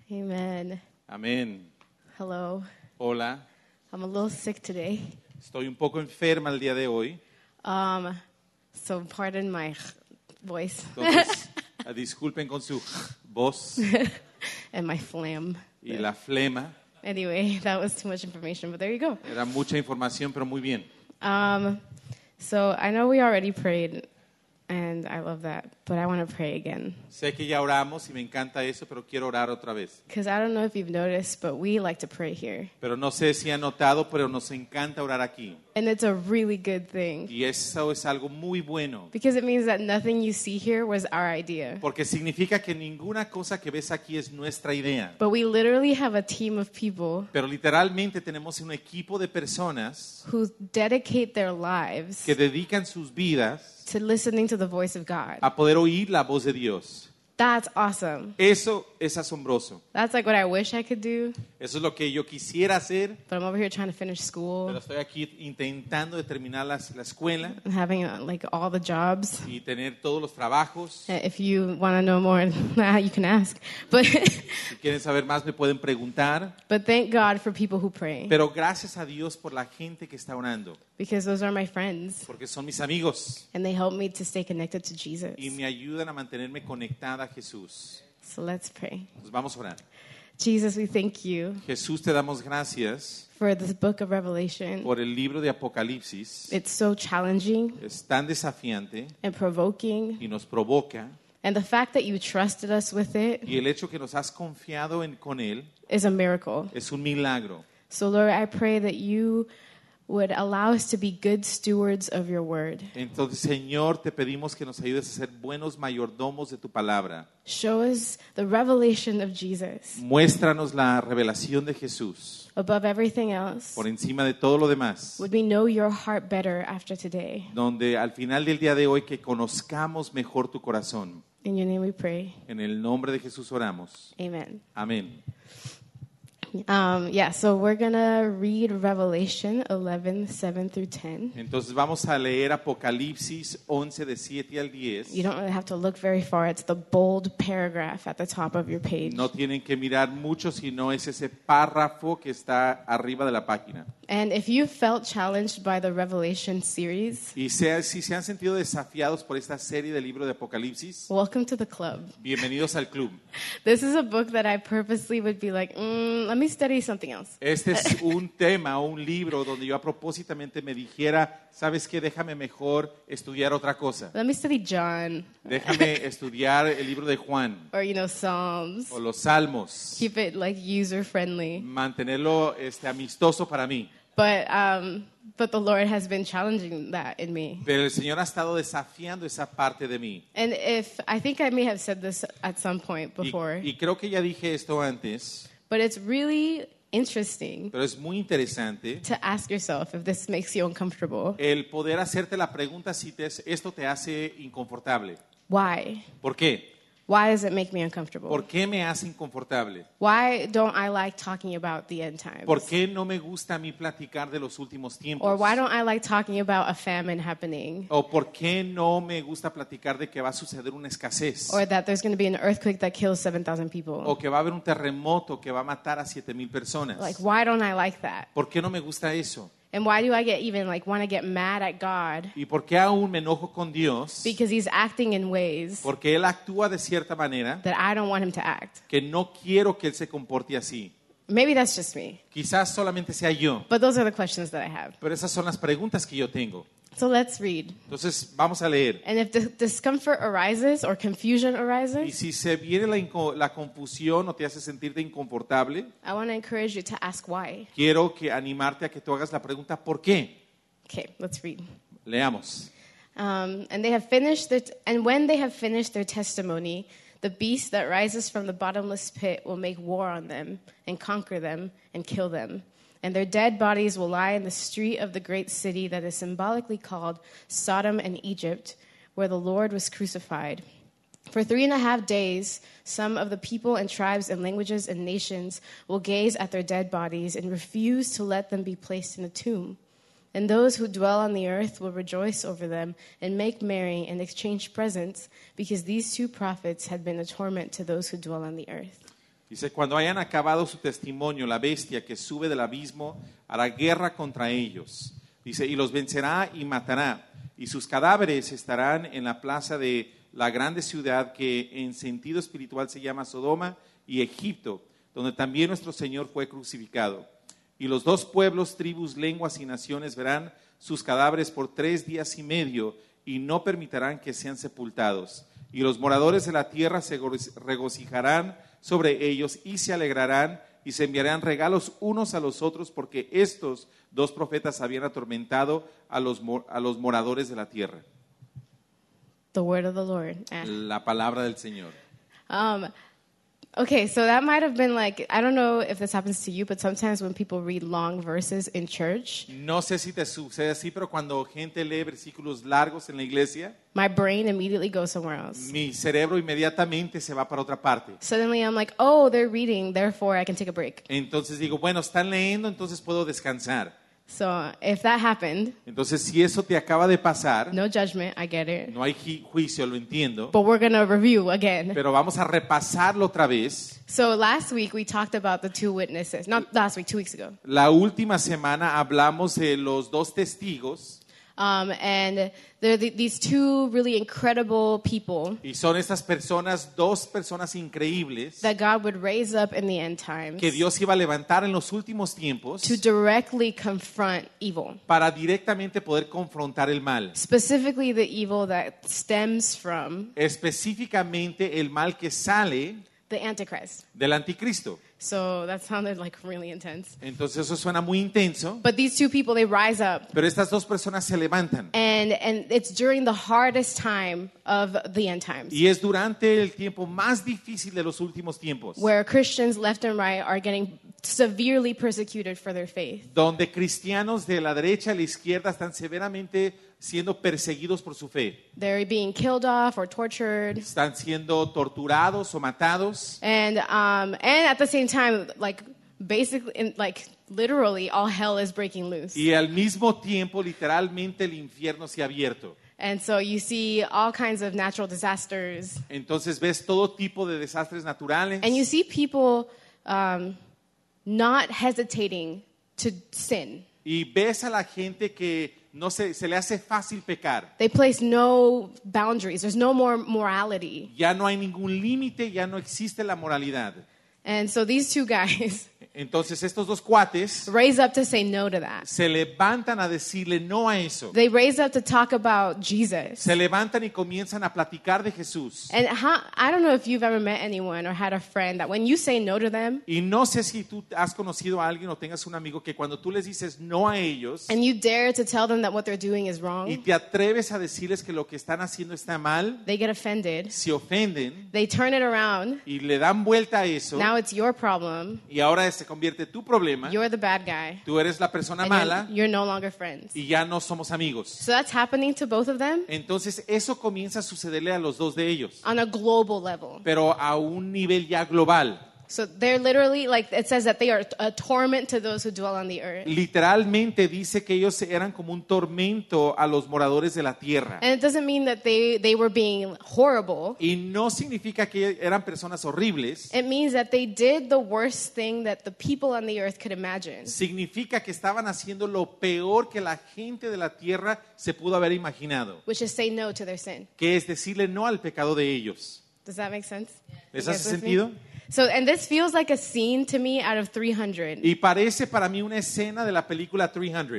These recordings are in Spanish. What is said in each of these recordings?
Amen. Amén. Hello. Hola. I'm a little sick today. Estoy un poco enferma el día de hoy. So pardon my voice Entonces, disculpen con su voz and my phlegm. y la flema. Anyway, that was too much information, but there you go. Era mucha información, pero muy bien. So I know we already prayed, and I love that, but I want to pray again. Sé que ya oramos y me encanta eso, pero quiero orar otra vez. Because I don't know if you've noticed, but we like to pray here. Pero no sé si han notado, pero nos encanta orar aquí. And it's a really good thing. Y eso es algo muy bueno. Because it means that nothing you see here was our idea. Porque significa que ninguna cosa que ves aquí es nuestra idea. But we literally have a team of people Pero literalmente tenemos un equipo de personas who dedicate their lives que dedican sus vidas to listening to the voice of God. a poder oír la voz de Dios. That's awesome. Eso es asombroso. That's like what I wish I could do, Eso es lo que yo quisiera hacer, but I'm over here trying to finish pero school estoy aquí intentando de terminar la escuela and having like all the jobs. y tener todos los trabajos. If you want to know more, you can ask. But Si quieren saber más me pueden preguntar. but thank God for people who pray, Pero gracias a Dios por la gente que está orando, because those are my friends porque son mis amigos and they help me to stay connected to Jesus. y me ayudan a mantenerme conectada a Jesús. So let's pray. Nos vamos a orar. Jesus, we thank you Jesús, te damos gracias for this book of Revelation. por el libro de Apocalipsis. It's so challenging Es tan desafiante and provoking, y nos provoca. and the fact that you trusted us with it Y el hecho que nos has confiado con Él is a miracle. es un milagro. So Lord, I pray that you would allow us to be good stewards of your word. Entonces, Señor, te pedimos que nos ayudes a ser buenos mayordomos de tu palabra. Show us the revelation of Jesus Muéstranos la revelación de Jesús above everything else. por encima de todo lo demás, Would we know your heart better after today? donde al final del día de hoy que conozcamos mejor tu corazón. In your name we pray. En el nombre de Jesús oramos. Amen. Amén. So we're going to read Revelation 11, 7 through 10. Entonces vamos a leer Apocalipsis 11 de 7 al 10. You don't really have to look very far. It's the bold paragraph at the top of your page. No tienen que mirar mucho, sino es ese párrafo que está arriba de la página. And if you felt challenged by the Revelation series, Y si se han sentido desafiados por esta serie del libro de Apocalipsis, welcome to the club. bienvenidos al club. This is a book that I purposely would be like, let me study something else. Este es un tema o un libro donde yo a propósitamente me dijera, ¿sabes qué? Déjame mejor estudiar otra cosa. Let me study John Déjame estudiar el libro de Juan or, Psalms. o los Salmos. Keep it like user friendly. Mantenerlo amistoso para mí. But the Lord has been challenging that in me. Pero el Señor ha estado desafiando esa parte de mí. And I think I may have said this at some point before, Y creo que ya dije esto antes, but it's really interesting pero es muy interesante to ask yourself if this makes you uncomfortable. el poder hacerte la pregunta si esto te hace inconfortable. Why? ¿Por qué? Why does it make me uncomfortable? ¿Por qué me hace inconfortable? Why don't I like talking about the end times? ¿Por qué no me gusta a mí platicar de los últimos tiempos? Or why don't I like talking about a famine happening? ¿O por qué no me gusta platicar de que va a suceder una escasez? Or that there's going to be an earthquake that kills 7,000 people? ¿O que va a haber un terremoto que va a matar a 7,000 personas? Like, why don't I like that? ¿Por qué no me gusta eso? And why do I want to get mad at God? ¿Y por qué aún me enojo con Dios? Because he's acting in ways Porque Él actúa de cierta manera that I don't want him to act. que no quiero que Él se comporte así. Maybe that's just me. Quizás solamente sea yo, But those are the questions that I have. pero esas son las preguntas que yo tengo. So let's read. Entonces, vamos a leer. And if discomfort arises or confusion Y arises, si se viene la confusión o te hace sentirte inconfortable, I want to encourage you to ask why. quiero animarte a que tú hagas la pregunta ¿por qué? Okay, let's read. Leamos. And when they have finished their testimony, the beast that rises from the bottomless pit will make war on them and conquer them and kill them. And their dead bodies will lie in the street of the great city that is symbolically called Sodom and Egypt, where the Lord was crucified. For 3.5 days, some of the people and tribes and languages and nations will gaze at their dead bodies and refuse to let them be placed in a tomb. And those who dwell on the earth will rejoice over them and make merry and exchange presents, because these two prophets had been a torment to those who dwell on the earth. Dice, cuando hayan acabado su testimonio, la bestia que sube del abismo hará guerra contra ellos. Dice, y los vencerá y matará, y sus cadáveres estarán en la plaza de la grande ciudad que en sentido espiritual se llama Sodoma y Egipto, donde también nuestro Señor fue crucificado. Y los dos pueblos, tribus, lenguas y naciones verán sus cadáveres por 3 días y medio y no permitirán que sean sepultados. Y los moradores de la tierra se regocijarán sobre ellos y se alegrarán y se enviarán regalos unos a los otros porque estos 2 profetas habían atormentado a los moradores de la tierra. The word of the Lord. La palabra del Señor. Okay, so that might have been like, I don't know if this happens to you, but sometimes when people read long verses in church, No sé si te sucede así, pero cuando gente lee versículos largos en la iglesia, my brain immediately goes somewhere else. mi cerebro inmediatamente se va para otra parte. Suddenly I'm like, oh, they're reading, therefore I can take a break. Entonces digo, bueno, están leyendo, entonces puedo descansar. So if that happened, Entonces, si eso te acaba de pasar, no judgment, I get it. no hay juicio, lo entiendo, But we're going to review again. pero vamos a repasarlo otra vez. So last week we talked about the 2 witnesses. Not last week, 2 weeks ago. La última semana hablamos de los 2 testigos And there are these 2 really incredible people y son estas personas, 2 personas increíbles that God would raise up in the end times que Dios iba a levantar en los últimos tiempos to directly confront evil. para directamente poder confrontar el mal. Specifically the evil that stems from Específicamente el mal que sale the Antichrist. del anticristo. So that sounded like really intense. Entonces eso suena muy intenso, But these 2 people, they rise up. pero estas 2 personas se levantan. And it's during the hardest time of the end times, Y es durante el tiempo más difícil de los últimos tiempos, where Christians left and right are getting severely persecuted for their faith. donde cristianos de la derecha a la izquierda están severamente siendo perseguidos por su fe. They're being killed off or tortured. Están siendo torturados o matados. And at the same time, like basically, like literally, all hell is breaking loose. Y al mismo tiempo, literalmente, el infierno se ha abierto. And so you see all kinds of natural disasters. Entonces ves todo tipo de desastres naturales. And you see people not hesitating to sin. Y ves a la gente que no se le hace fácil pecar. They place no boundaries. There's no more morality. Ya no hay ningún límite, ya no existe la moralidad. And so these 2 guys Entonces estos 2 cuates raise up to say no to that. se levantan a decirle no a eso. They raise up to talk about Jesus. Se levantan y comienzan a platicar de Jesús. And I don't know if you've ever met anyone or had a friend that when you say no to them Y no sé si tú has conocido a alguien o tengas un amigo que cuando tú les dices no a ellos and you dare to tell them that what they're doing is y wrong, te atreves a decirles que lo que están haciendo está mal, they get offended. se ofenden They turn it around. y le dan vuelta a eso Now it's your problem. y ahora se convierte tu problema. You're the bad guy. Tú eres la persona And mala you're no longer friends. y ya no somos amigos. So that's happening to both of them Entonces eso comienza a sucederle a los 2 de ellos, on a global level. pero a un nivel ya global. So they're literally, like it says that they are a torment to those who dwell on the earth. Literalmente dice que ellos eran como un tormento a los moradores de la tierra. And it doesn't mean that they were being horrible. Y no significa que eran personas horribles. It means that they did the worst thing that the people on the earth could imagine, Significa que estaban haciendo lo peor que la gente de la tierra se pudo haber imaginado, which is say no to their sin. que es decirle no al pecado de ellos. Does that make sense? ¿Les You hace guys with me? sentido? So, and this feels like a scene to me out of 300. Y parece para mí una escena de la película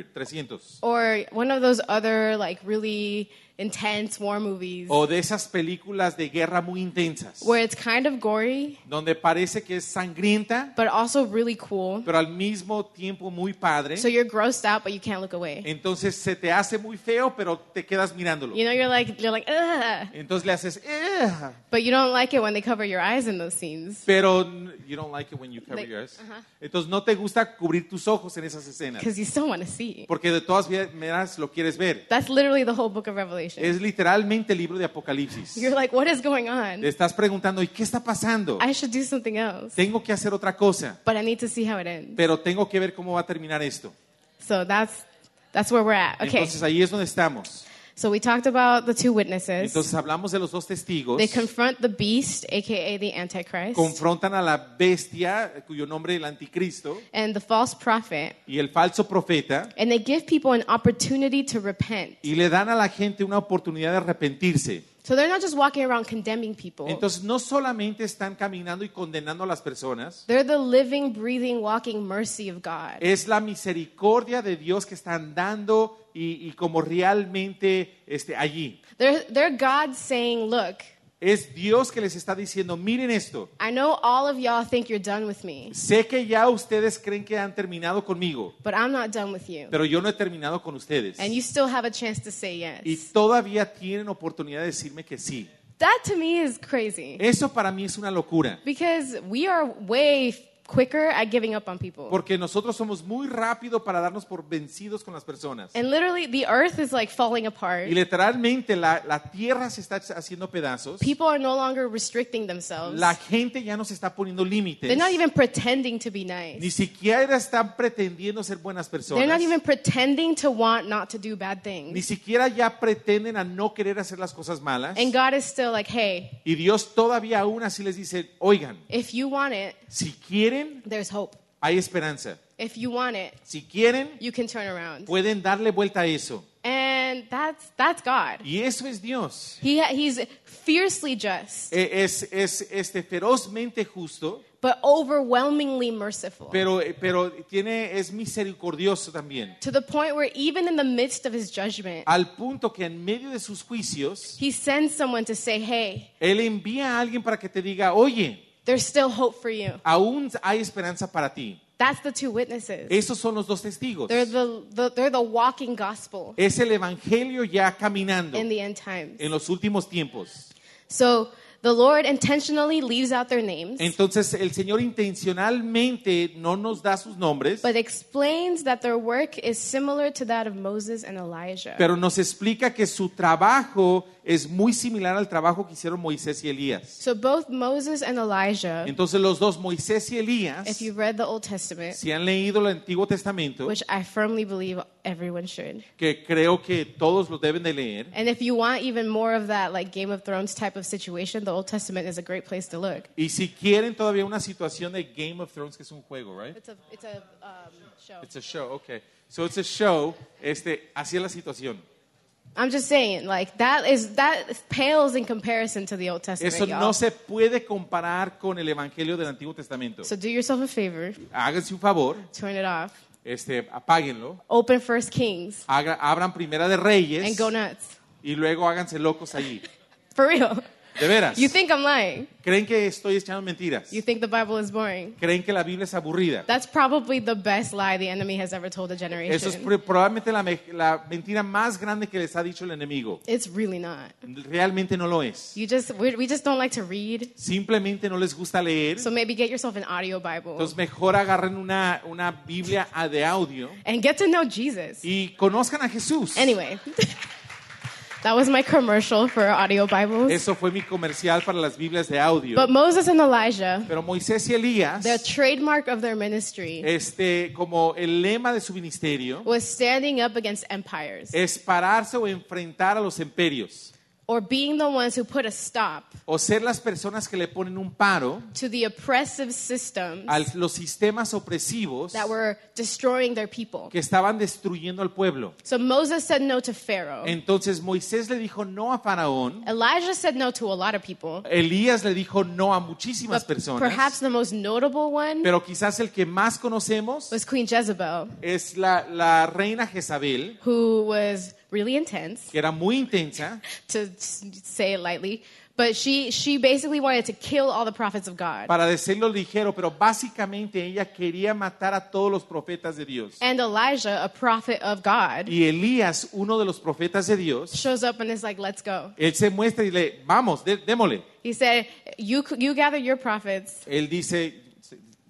300. Or one of those other like really intense war movies O de esas películas de guerra muy intensas, where it's kind of gory, donde parece que es sangrienta, but also really cool. pero al mismo tiempo muy padre. So you're grossed out, but you can't look away. Entonces se te hace muy feo, pero te quedas mirándolo. You know, you're like, ugh. Entonces le haces, "Ugh", But you don't like it when they cover your eyes in those scenes. pero you don't like it when you cover Like, your eyes. ajá. Entonces no te gusta cubrir tus ojos en esas escenas, Because you still want to see. porque de todas maneras lo quieres ver. That's literally the whole book of Revelation. Es literalmente el libro de Apocalipsis. You're like, what is going Te on? estás preguntando, ¿y qué está pasando? I should do something else. Tengo que hacer otra cosa, But I need to see how it ends. pero tengo que ver cómo va a terminar esto. So that's where we're at. Okay. Entonces ahí es donde estamos. So we talked about the two witnesses. Entonces hablamos de los dos testigos. They confront the beast, aka the Antichrist, Confrontan a la bestia, cuyo nombre es el anticristo, and the false prophet, y el falso profeta, and they give people an opportunity to repent. y le dan a la gente una oportunidad de arrepentirse. So they're not just walking around condemning people. Entonces no solamente están caminando y condenando a las personas, They're the living, breathing, walking mercy of God. es la misericordia de Dios que están dando y como realmente allí. They're God saying, look, Es Dios que les está diciendo, miren esto, I know all of y'all think you're done with me, sé que ya ustedes creen que han terminado conmigo, but I'm not done with you. pero yo no he terminado con ustedes. And you still have a chance to say Y yes. todavía tienen oportunidad de decirme que sí. That to me is crazy. Eso para mí es una locura, Because we are way quicker at giving up on people. porque nosotros somos muy rápido para darnos por vencidos con las personas. And literally, the earth is like falling apart. Y literalmente la tierra se está haciendo pedazos. People are no longer restricting themselves. La gente ya no se está poniendo límites. They're not even pretending to be Ni nice. siquiera están pretendiendo ser buenas They're personas. not even pretending to want not to do bad Ni things. siquiera ya pretenden a no querer hacer las cosas malas. And God is still like, hey, Y Dios todavía aún así les dice, oigan, if you want it, si quieren, there's hope. hay esperanza. If you want it, Si quieren, you can turn around. pueden darle vuelta a eso. And that's God. Y eso es Dios. He's fiercely just, Es ferozmente justo, but overwhelmingly merciful. pero es misericordioso también. To the point where even in the midst of his judgment, Al punto que en medio de sus juicios, he sends someone to say, hey, Él envía a alguien para que te diga, oye, there's still hope for you. aún hay esperanza para ti. That's the two witnesses. Esos son los dos testigos. They're the walking gospel Es el evangelio ya caminando in the end times. en los últimos tiempos. So the Lord intentionally leaves out their names, Entonces el Señor intencionalmente no nos da sus nombres, but explains that their work is similar to that of Moses and Elijah. pero nos explica que su trabajo es muy similar al trabajo que hicieron Moisés y Elías. So both Moses and Elijah, Entonces los dos, Moisés y Elías, if you've read the Old Testament, si han leído el Antiguo Testamento, which I firmly believe everyone should, que creo que todos lo deben de leer, and if you want even more of that like Game of Thrones type of situation, the Old Testament is a great place to look. y si quieren todavía una situación de Game of Thrones, que es un juego, right? It's a show. It's a show, okay. So it's a show, así es la situación. I'm just saying, like that pales in comparison to the Old Testament. Eso y'all. no se puede comparar con el Evangelio del Antiguo Testamento. So do yourself a favor, Háganse un favor, turn it off, apáguenlo, open First Kings, abran Primera de Reyes and go nuts. y luego háganse locos allí. For real. De veras. You think I'm lying? ¿Creen que estoy echando mentiras? You think the Bible is boring? ¿Creen que la Biblia es aburrida? That's probably the best lie the enemy has ever told a generation. Eso es probablemente la mentira más grande que les ha dicho el enemigo. It's really not. Realmente no lo es. We just don't like to read. Simplemente no les gusta leer. So maybe get yourself an audio Bible Entonces mejor agarren una Biblia de audio and get to know Jesus. y conozcan a Jesús. Anyway, that was my commercial for audio Bibles. Eso fue mi comercial para las Biblias de audio. But Moses and Elijah, Pero Moisés y Elías, the trademark of their ministry como el lema de su ministerio, was standing up against empires, es pararse o enfrentar a los imperios. or being the ones who put a stop O ser las personas que le ponen un paro to the oppressive systems a los sistemas opresivos that were destroying their people. que estaban destruyendo al pueblo. So Moses said no to Pharaoh. Entonces Moisés le dijo no a Faraón, Elijah said no to a lot of people. Elías le dijo no a muchísimas But personas, perhaps the most notable one pero quizás el que más conocemos was Queen Jezebel, es la reina Jezabel, who was really intense, que era muy intensa, to say it lightly. But she basically wanted to kill all the prophets of God. para decirlo ligero, pero básicamente ella quería matar a todos los profetas de Dios. And Elijah, a prophet of God, Y Elías, uno de los profetas de Dios, shows up and is like, let's go. él se muestra y le, vamos, démosle. He said, you gather your prophets Él dice,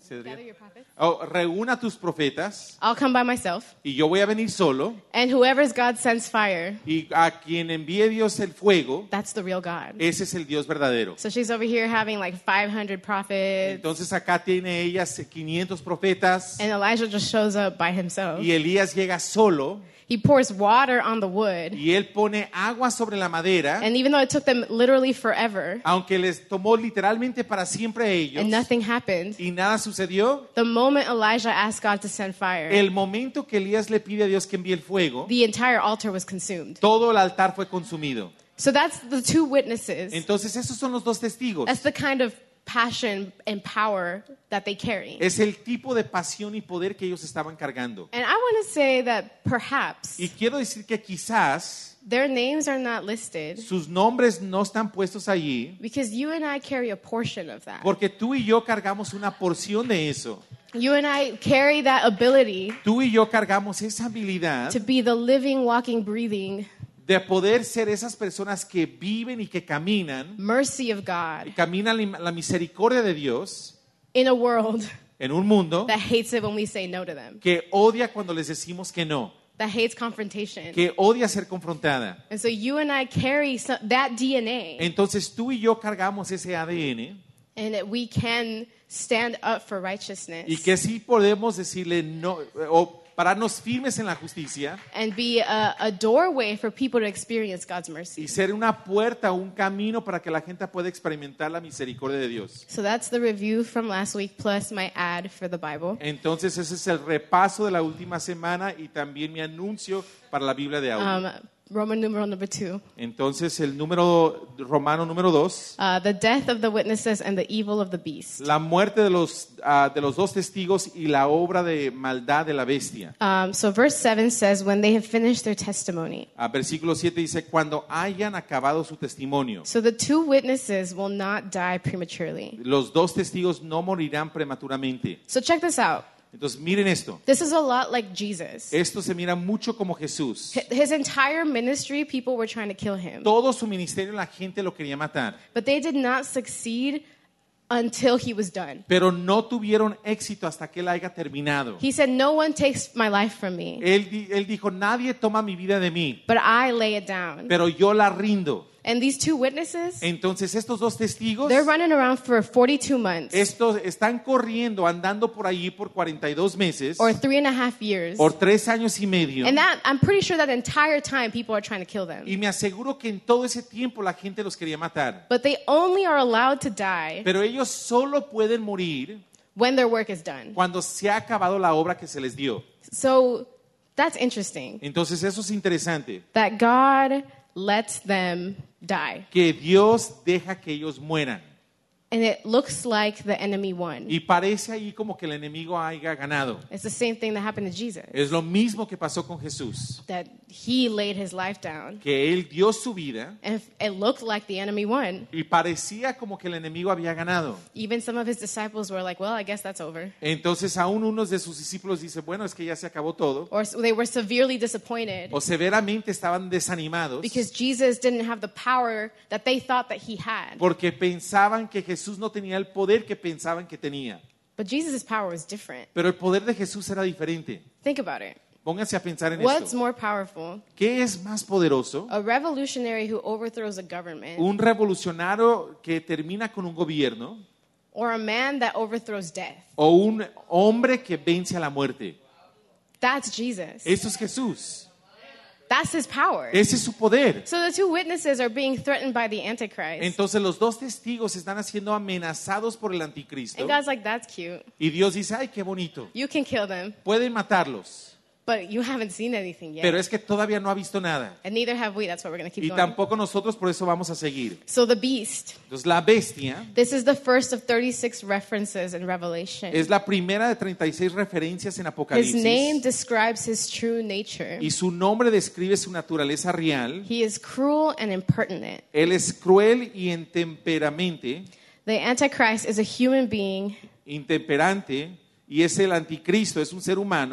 dice Adrián? Gather your prophets. Oh, reúna tus profetas I'll come by myself. y yo voy a venir solo. And whoever God sends fire, Y a quien envíe Dios el fuego, that's the real God. ese es el Dios verdadero. So she's over here having like 500 prophets. Entonces acá tiene ella 500 profetas And Elijah just shows up by himself. y Elías llega solo He pours water on the wood. y él pone agua sobre la madera, And even though it took them literally forever aunque les tomó literalmente para siempre a ellos and nothing happened, y nada sucedió, the moment Elijah asked God to send fire, el momento que Elías le pide a Dios que envíe el fuego, the entire altar was consumed. todo el altar fue consumido. So that's the two witnesses. Entonces esos son los dos testigos. That's the kind of passion and power that they carry. Es el tipo de pasión y poder que ellos estaban cargando. And I want to say that perhaps Y quiero decir que quizás their names are not listed sus nombres no están puestos allí because you and I carry a portion of that. porque tú y yo cargamos una porción de eso. You and I carry that ability Tú y yo cargamos esa habilidad to be the living, walking, breathing de poder ser esas personas que viven y que caminan, mercy of God y caminan la misericordia de Dios in a world en un mundo that hates it when we say no to them, que odia cuando les decimos que no, that hates confrontation. que odia ser confrontada. And so you and I carry that DNA, Entonces tú y yo cargamos ese ADN and that we can stand up for righteousness y que sí podemos decirle no o pararnos firmes en la justicia and be a doorway for people to experience God's mercy. y ser una puerta, un camino para que la gente pueda experimentar la misericordia de Dios. So that's the review from last week plus my ad for the Bible. Entonces ese es el repaso de la última semana y también mi anuncio para la Biblia de audio. Roman numeral number 2. Entonces el número romano número 2, The death of the witnesses and the evil of the beast. la muerte de los dos testigos y la obra de maldad de la bestia. So verse 7 says, when they have finished their testimony. Versículo 7 dice, cuando hayan acabado su testimonio. So the two witnesses will not die prematurely. Los dos testigos no morirán prematuramente. So check this out. Entonces miren esto. This is a lot like Jesus. Esto se mira mucho como Jesús. His entire ministry, people were trying to kill him. Todo su ministerio la gente lo quería matar. But they did not succeed until he was done. Pero no tuvieron éxito hasta que él haya terminado. He said, no one takes my life from me, Él dijo, nadie toma mi vida de mí, but I lay it down. pero yo la rindo. And these two witnesses, Entonces estos dos testigos, they're running around for 42 months estos están corriendo, andando por allí por 42 meses, or 3.5 years. por 3 años y medio. And that, I'm pretty sure that entire time people are trying to kill them. Y me aseguro que en todo ese tiempo la gente los quería matar. But they only are allowed to die Pero ellos solo pueden morir when their work is done. cuando se ha acabado la obra que se les dio. So that's interesting Entonces eso es interesante, that God lets them die. que Dios deja que ellos mueran. And it looks like the enemy won. Y parece ahí como que el enemigo haya ganado. It's the same thing that happened to Jesus. Es lo mismo que pasó con Jesús, That he laid his life down. que él dio su vida And it looked like the enemy won. y parecía como que el enemigo había ganado. Even some of his disciples were like, well, I guess that's over. Entonces aún unos de sus discípulos dicen, bueno, es que ya se acabó todo. Or they were severely disappointed O severamente estaban desanimados because Jesus didn't have the power that they thought that he had. porque pensaban que Jesús no tenía el poder que pensaban que tenía. But Jesus' power was different. Pero el poder de Jesús era diferente. Think about it. Pónganse a pensar en What's esto. more powerful? ¿Qué es más poderoso? A revolutionary who overthrows a government ¿Un revolucionario que termina con un gobierno or a man that overthrows death? o un hombre que vence a la muerte? That's Jesus. Eso es Jesús. That's his power. Ese es su poder. So the two witnesses are being threatened by the Antichrist. Entonces los dos testigos están siendo amenazados por el anticristo. And God's like, that's cute. Y Dios dice, ay, qué bonito. You can kill them, Pueden matarlos. but you haven't seen anything yet. Pero es que todavía no ha visto nada. And neither have we. That's why we're going to keep Y going. tampoco nosotros, por eso vamos a seguir. So the beast. Entonces la bestia This is the first of 36 references in Revelation. es la primera de 36 referencias en His name Apocalipsis. describes his true nature. Y su nombre describe su naturaleza real. He is cruel and impertinent. Él es cruel y intemperamente, The Antichrist is a human being intemperante, y es el anticristo, es un ser humano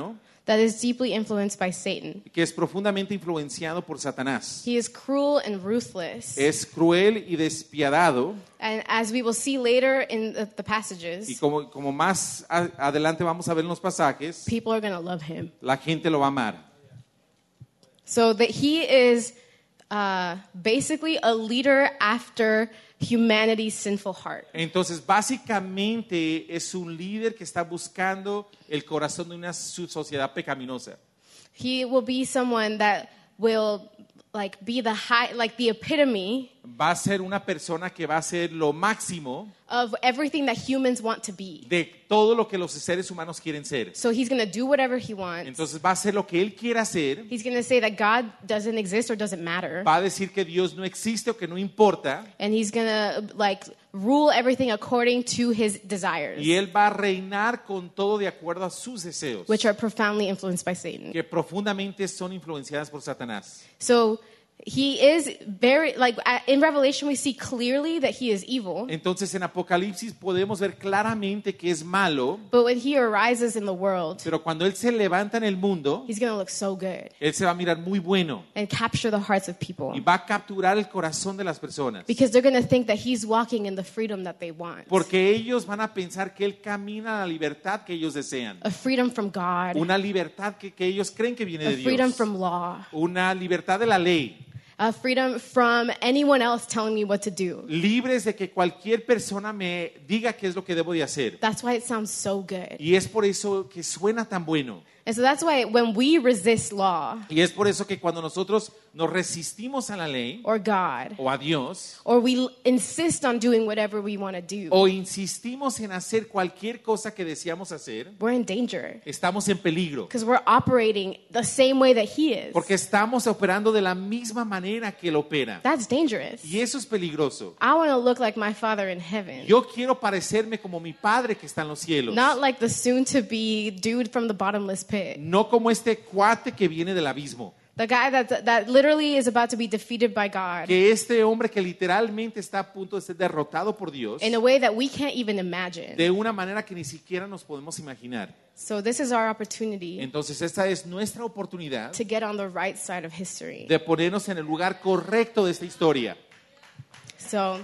that is deeply influenced by Satan. que es profundamente influenciado por Satanás. He is cruel and ruthless. Es cruel y despiadado, And as we will see later in the passages, y como más adelante vamos a ver en los pasajes, people are going to love him. la gente lo va a amar. So that he is basically a leader after humanity's sinful heart. Entonces, básicamente es un líder que está buscando el corazón de una sociedad pecaminosa. He will be someone that will be the epitome Va a ser una persona que va a ser lo máximo of everything that humans want to be. de todo lo que los seres humanos quieren ser. So he's going to do whatever he wants. Entonces va a hacer lo que él quiera hacer. He's going to say that God doesn't exist or doesn't matter. Va a decir que Dios no existe o que no importa. And he's going to rule everything according to his desires, Y él va a reinar con todo de acuerdo a sus deseos, which are profoundly influenced by Satan. que profundamente son influenciadas por Satanás. So he is very, in Revelation we see clearly that he is evil, Entonces en Apocalipsis podemos ver claramente que es malo, but when he arises in the world, pero cuando él se levanta en el mundo, he's going to look so good él se va a mirar muy bueno and capture the hearts of people y va a capturar el corazón de las personas. because they're going to think that he's walking in the freedom that they want, Porque ellos van a pensar que él camina a la libertad que ellos desean. a freedom from God, Una libertad que ellos creen que viene a de freedom Dios. from law, Una libertad de la ley. a freedom from anyone else telling me what to do. Libres de que cualquier persona me diga qué es lo que debo de hacer. That's why it sounds so good. Y es por eso que suena tan bueno. And so that's why when we resist law Y es por eso que cuando nosotros nos resistimos a la ley or God, o a Dios, or we insist on doing whatever we want to do, o insistimos en hacer cualquier cosa que deseamos hacer, we're in danger estamos en peligro. because we're operating the same way that he is. Porque estamos operando de la misma manera que él opera. That's dangerous. Y eso es peligroso. I want to look like my Father in heaven, Yo quiero parecerme como mi Padre que está en los cielos. not like the soon-to-be dude from the bottomless pit, No como este cuate que viene del abismo. the guy that literally is about to be defeated by God Que este hombre que literalmente está a punto de ser derrotado por Dios in a way that we can't even imagine. de una manera que ni siquiera nos podemos imaginar. So this is our opportunity Entonces esta es nuestra oportunidad to get on the right side of history. de ponernos en el lugar correcto de esta historia. So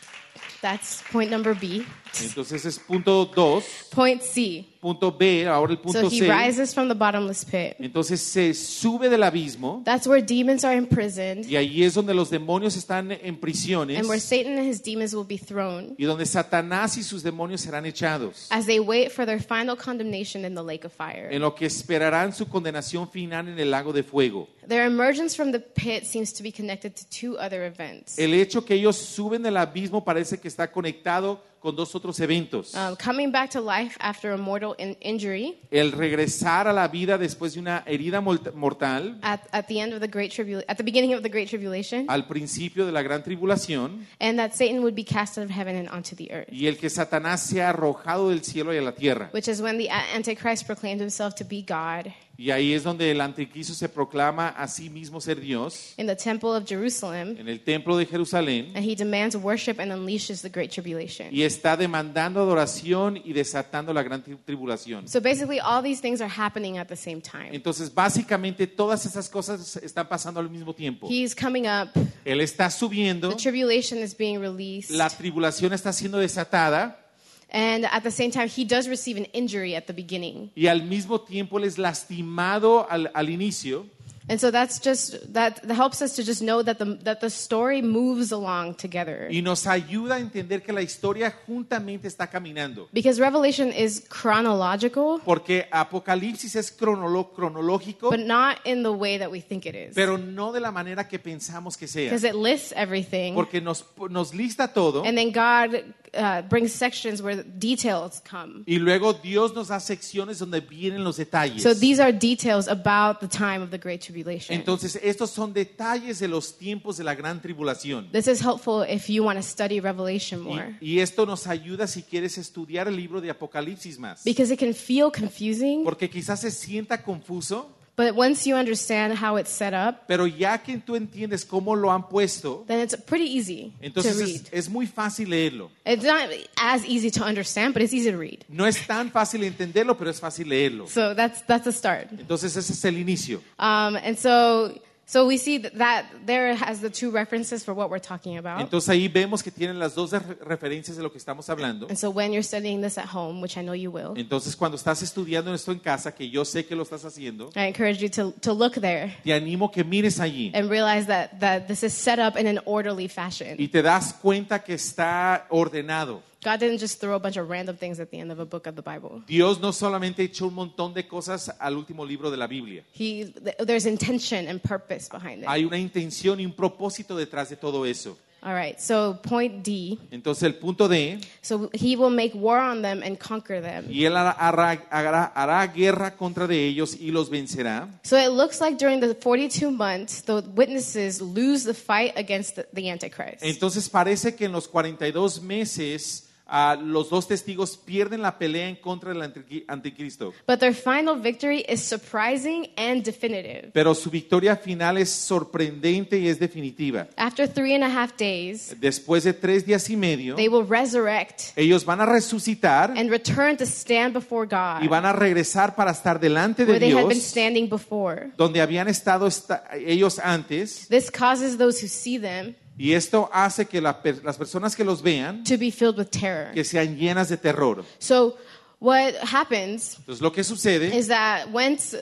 that's point number B. Entonces es punto 2, Point C. punto B, ahora el So punto he C. rises from the bottomless pit. Entonces se sube del abismo That's where demons are imprisoned y ahí es donde los demonios están en prisiones and where Satan and his demons will be thrown y donde Satanás y sus demonios serán echados, as they wait for their final condemnation in the lake of fire. en lo que esperarán su condenación final en el lago de fuego. Their emergence from the pit seems to be connected to two other events. El hecho que ellos suben del abismo parece que está conectado con dos otros eventos. Coming back to life after a mortal injury El regresar a la vida después de una herida mortal at the end of the at the beginning of the great tribulation, al principio de la gran tribulación, and that Satan would be cast out of heaven and onto the earth, y el que Satanás sea arrojado del cielo y a la tierra. which is when the Antichrist proclaimed himself to be God Y ahí es donde el anticristo se proclama a sí mismo ser Dios in the temple of Jerusalem, en el templo de Jerusalén and he demands worship and unleashes the great tribulation. y está demandando adoración y desatando la gran tribulación. So basically all these things are happening at the same time. Entonces, básicamente todas esas cosas están pasando al mismo tiempo. He's coming up, Él está subiendo, the tribulation is being released, la tribulación está siendo desatada and at the same time he does receive an injury at the beginning. y al mismo tiempo él es lastimado al inicio. And so that helps us to just know that the story moves along together. Y nos ayuda a entender que la historia juntamente está caminando. Because Revelation is chronological, Porque Apocalipsis es cronológico, but not in the way that we think it is. pero no de la manera que pensamos que sea. Because it lists everything, Porque nos lista todo and then God brings sections where details come. y luego Dios nos da secciones donde vienen los detalles. So these are details about the time of the Great Tribulation. Entonces, estos son detalles de los tiempos de la gran tribulación. This is helpful if you want to study Revelation more. Y esto nos ayuda si quieres estudiar el libro de Apocalipsis más. Because it can feel confusing, Porque quizás se sienta confuso, But once you understand how it's set up, Pero ya que tú entiendes cómo lo han puesto, then it's pretty easy to entonces read. es muy fácil leerlo. It's not as easy to understand, but it's easy to read. No es tan fácil entenderlo, pero es fácil leerlo. So that's a start. Entonces ese es el inicio. And so we see that there has the two references for what we're talking about. Entonces ahí vemos que tienen las dos referencias de lo que estamos hablando. And so when you're studying this at home, which I know you will, Entonces cuando estás estudiando esto en casa, que yo sé que lo estás haciendo, I encourage you to look there te animo que mires allí and realize that this is set up in an orderly fashion. y te das cuenta que está ordenado. God didn't just throw a bunch of random things at the end of a book of the Bible. Dios no solamente echó un montón de cosas al último libro de la Biblia. There's intention and purpose behind it. Hay una intención y un propósito detrás de todo eso. All right, so point D. Entonces el punto D, So he will make war on them and conquer them. y él hará guerra contra de ellos y los vencerá. So it looks like during the 42 months, the witnesses lose the fight against the Antichrist. Entonces parece que en los 42 meses los dos testigos pierden la pelea en contra del anticristo. But their final victory is surprising and definitive. Pero su victoria final es sorprendente y es definitiva. After 3.5 days, Después de 3 días y medio, they will resurrect ellos van a resucitar and return to stand before God, y van a regresar para estar delante de where they had been Dios, standing before. donde habían estado ellos antes. This causes those who see them Y esto hace que las personas que los vean, to be filled with terror. que sean llenas de terror. So what happens Entonces lo que sucede is that once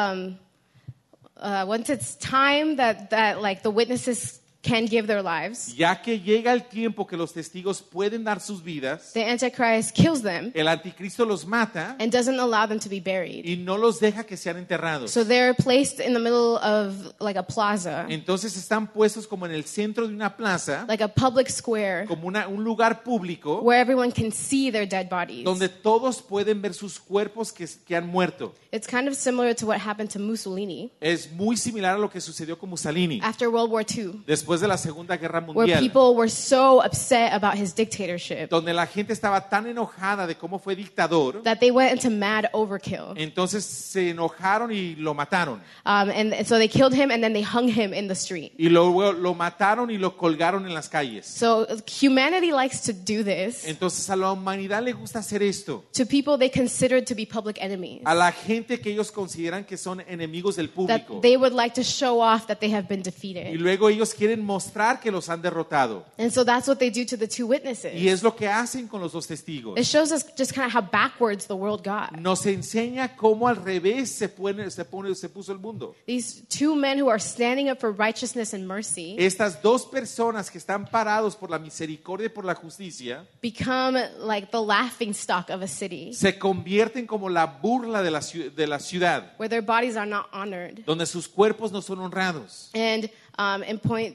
it's time that like the witnesses can give their lives, ya que llega el tiempo que los testigos pueden dar sus vidas, the Antichrist kills them el anticristo los mata and doesn't allow them to be buried. y no los deja que sean enterrados. So they're placed in the middle of like a plaza, Entonces están puestos como en el centro de una plaza, like a public square, como un lugar público, where everyone can see their dead bodies. donde todos pueden ver sus cuerpos que han muerto. It's kind of similar to what happened to Mussolini Es muy similar a lo que sucedió con Mussolini after World War II, después de la Segunda Guerra where Mundial, people were so upset about his dictatorship donde la gente estaba tan enojada de cómo fue dictador, that they went into mad overkill. entonces se enojaron y lo mataron. And so they killed him and then they hung him in the street. Y luego lo mataron y lo colgaron en las calles. So humanity likes to do this Entonces a la humanidad le gusta hacer esto. to people they considered to be public enemies, A la gente que ellos consideran que son enemigos del that público. they would like to show off that they have been Y defeated. luego ellos quieren mostrar que los han derrotado. And so that's what they do to the two witnesses. Y es lo que hacen con los dos testigos. It shows us just kind of how backwards the world got. Nos enseña cómo al revés se puso el mundo. These two men who are standing up for righteousness and mercy Estas dos personas que están parados por la misericordia y por la justicia become like the laughing stock of a city, se convierten como la burla de la ciudad, where their bodies are not honored. donde sus cuerpos no son honrados. And in point,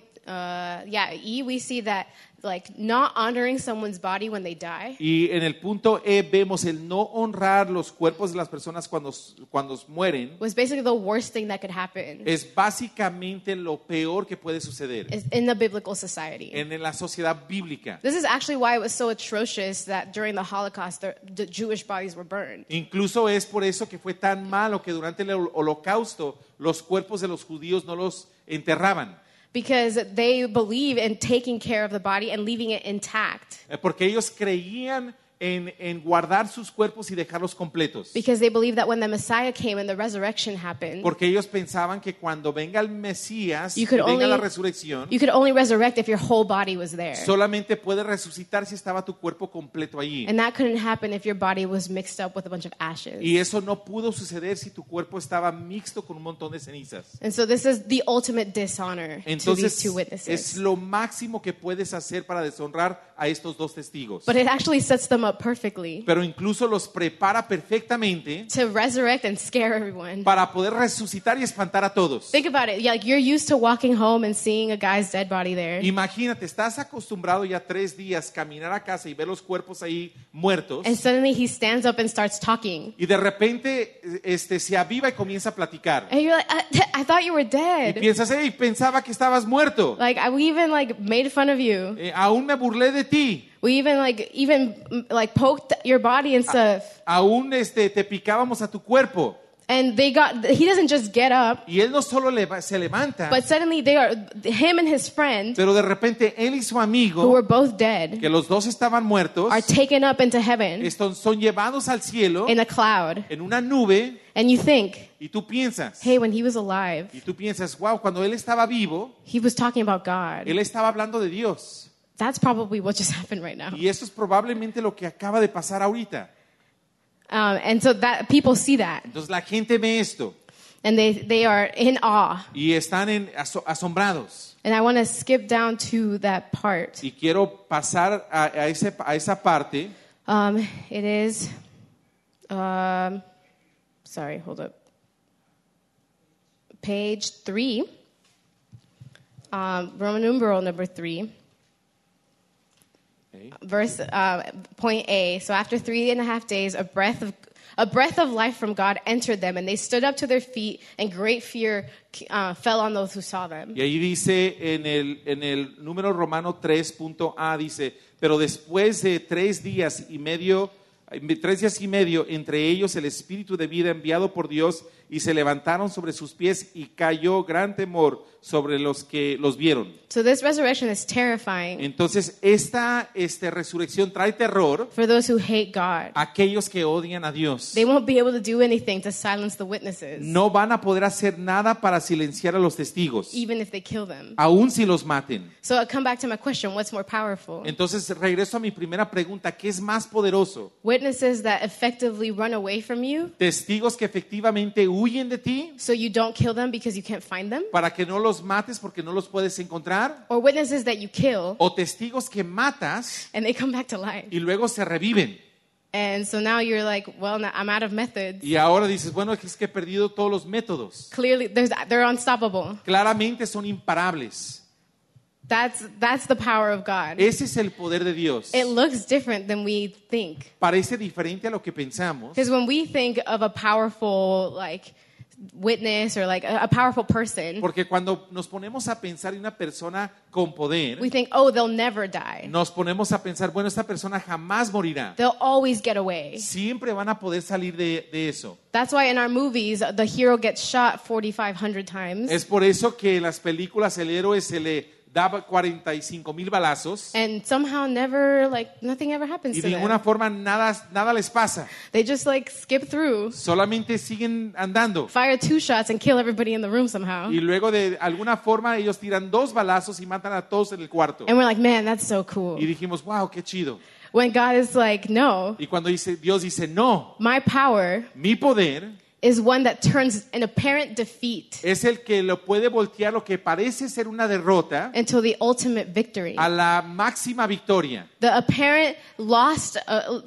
E, we see that like not honoring someone's body when they die Y en el punto E vemos el no honrar los cuerpos de las personas cuando mueren. was basically the worst thing that could happen Es básicamente lo peor que puede suceder in the biblical society. en la sociedad bíblica. This is actually why it was so atrocious that during the Holocaust, the Jewish bodies were burned. Incluso es por eso que fue tan malo que durante el holocausto los cuerpos de los judíos no los enterraban. Because they believe in taking care of the body and leaving it intact. Porque ellos creían en guardar sus cuerpos y dejarlos completos. Because they believe that when the Messiah came and the resurrection happened, Porque ellos pensaban que cuando venga el Mesías, You que could venga only- la resurrección, you could only resurrect if your whole body was there. solamente puede resucitar si estaba tu cuerpo completo allí. And that couldn't happen if your body was mixed up with a bunch of ashes. Y eso no pudo suceder si tu cuerpo estaba mixto con un montón de cenizas. And so this is the ultimate dishonor to these Entonces two es witnesses. lo máximo que puedes hacer para deshonrar a estos dos testigos. But it actually sets them up perfectly Pero incluso los prepara perfectamente to resurrect and scare everyone. para poder resucitar y espantar a todos. Think about it. Like you're used to walking home and seeing a guy's dead body there. Imagínate, estás acostumbrado ya 3 días caminar a casa y ver los cuerpos ahí muertos. And suddenly he stands up and starts talking. Y de repente se aviva y comienza a platicar. And you're like, I thought you were Y dead. piensas, hey, pensaba que estabas muerto. Like we even like made fun of you. Aún me burlé de ti. We even poked your body and stuff. Aún te picábamos a tu cuerpo. And he doesn't just get up, Y él no solo se levanta, but suddenly him and his friend, pero de repente él y su who amigo, were both dead, que los dos estaban muertos, are taken up into heaven son llevados al cielo in a cloud. en una nube. And you think, Y tú piensas, hey, when he was alive, wow, cuando él estaba vivo, he was talking about God. él estaba hablando de Dios. That's probably what just happened right now. Y eso es probablemente lo que acaba de pasar ahorita. And so that people see that, Entonces la gente ve esto and they are in awe. y están asombrados. And I want to skip down to that part. Y quiero pasar a esa parte. It is, sorry, hold up. Page 3, Roman numeral number 3. Verse point A. So after 3.5 days, a breath of life from God entered them, and they stood up to their feet, and great fear fell on those who saw them. Y ahí dice en el número romano 3.a dice, pero después de 3 días y medio, entre ellos el espíritu de vida enviado por Dios, y se levantaron sobre sus pies y cayó gran temor sobre los que los vieron. So this resurrection is terrifying Entonces esta resurrección trae terror for those who hate God. a aquellos que odian a Dios. They won't be able to do anything to silence the witnesses, No van a poder hacer nada para silenciar a los testigos, even if they kill them. aun si los maten. So I come back to my question, what's more powerful? Entonces regreso a mi primera pregunta, ¿qué es más poderoso? Witnesses that effectively run away from you ¿Testigos que efectivamente huyen de ti so you don't kill them because you can't find them? para que no los mates porque no los puedes encontrar? Or witnesses that you kill ¿O testigos que matas and they come back to life? y luego se reviven? And so now you're like, well, now I'm out of methods. Y ahora dices, bueno, es que he perdido todos los métodos. Clearly, they're unstoppable. Claramente son imparables. That's the power of God. Ese es el poder de Dios. It looks different than we think. Parece diferente a lo que pensamos. Because when we think of a powerful, like, witness or like a powerful person, Porque cuando nos ponemos a pensar en una persona con poder, we think, oh, they'll never die. nos ponemos a pensar, bueno, esta persona jamás morirá. They'll always get away. Siempre van a poder salir de eso. That's why in our movies, the hero gets shot 4,500 times. Es por eso que en las películas el héroe se le daba 45,000 balazos And somehow nothing ever happens y to de ninguna them. forma nada les pasa. They just like skip through, Solamente siguen andando. fire 2 shots and kill everybody in the room somehow. Y luego de alguna forma ellos tiran 2 balazos y matan a todos en el cuarto. And we're like, man, that's so cool. Y dijimos, wow, qué chido. When God is like, no, Y cuando Dios dice, no, my power mi poder is one that turns an apparent defeat es el que lo puede voltear lo que parece ser una derrota into the ultimate victory. a la máxima victoria. The apparent lost,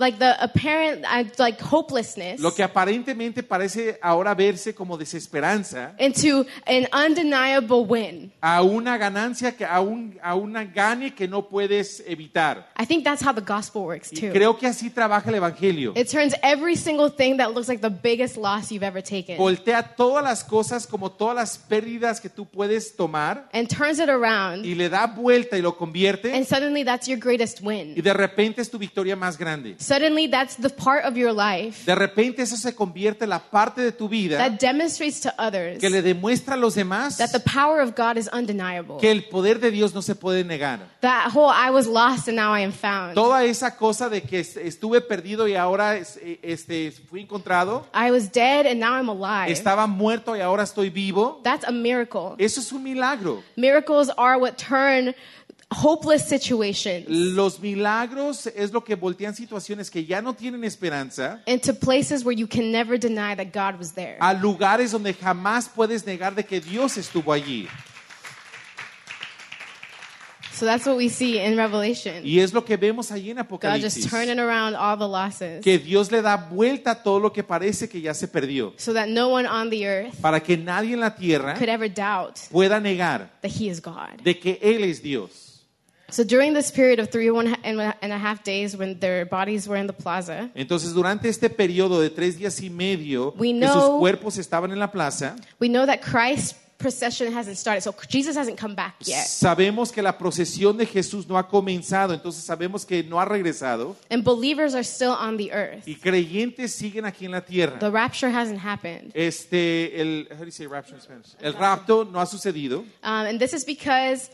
like hopelessness Lo que aparentemente parece ahora verse como desesperanza into an undeniable win. a una ganancia, a una gane que no puedes evitar. I think that's how the gospel works Y too. creo que así trabaja el evangelio. It turns every single thing that looks like the biggest loss you've ever taken Voltea todas las cosas como todas las pérdidas que tú puedes tomar and turns it around, y le da vuelta y lo convierte and suddenly that's your greatest y win. de repente es tu victoria más grande. Suddenly that's the part of your life De repente eso se convierte en la parte de tu vida that demonstrates to others que le demuestra a los demás that the power of God is undeniable. que el poder de Dios no se puede negar. That whole I was lost and now I am found. Toda esa cosa de que estuve perdido y ahora fui encontrado, I was dead and now I'm alive. estaba muerto y ahora estoy vivo, That's a miracle. eso es un milagro. Miracles are what turn hopeless situations Los milagros es lo que voltean situaciones que ya no tienen esperanza into places where you can never deny that God was there. a lugares donde jamás puedes negar de que Dios estuvo allí. So that's what we see in Revelation. Y es lo que vemos allí en God just Apocalipsis. turning around all the losses Que Dios le da vuelta a todo lo que parece que ya se perdió. so that no one on the earth Para que nadie en la tierra could ever doubt pueda negar that He is God. de que Él es Dios. So during this period of 3.5 days when their bodies were in the plaza, Entonces, durante este periodo de 3 días y medio We que sus know- cuerpos estaban en la plaza, we know that Christ procession hasn't started. So Jesus hasn't come back yet. Sabemos que la procesión de Jesús no ha comenzado, entonces sabemos que no ha regresado. And believers are still on the earth. Y creyentes siguen aquí en la tierra. The rapture hasn't happened. How do you say rapture in Spanish? El rapto no ha sucedido. And this is because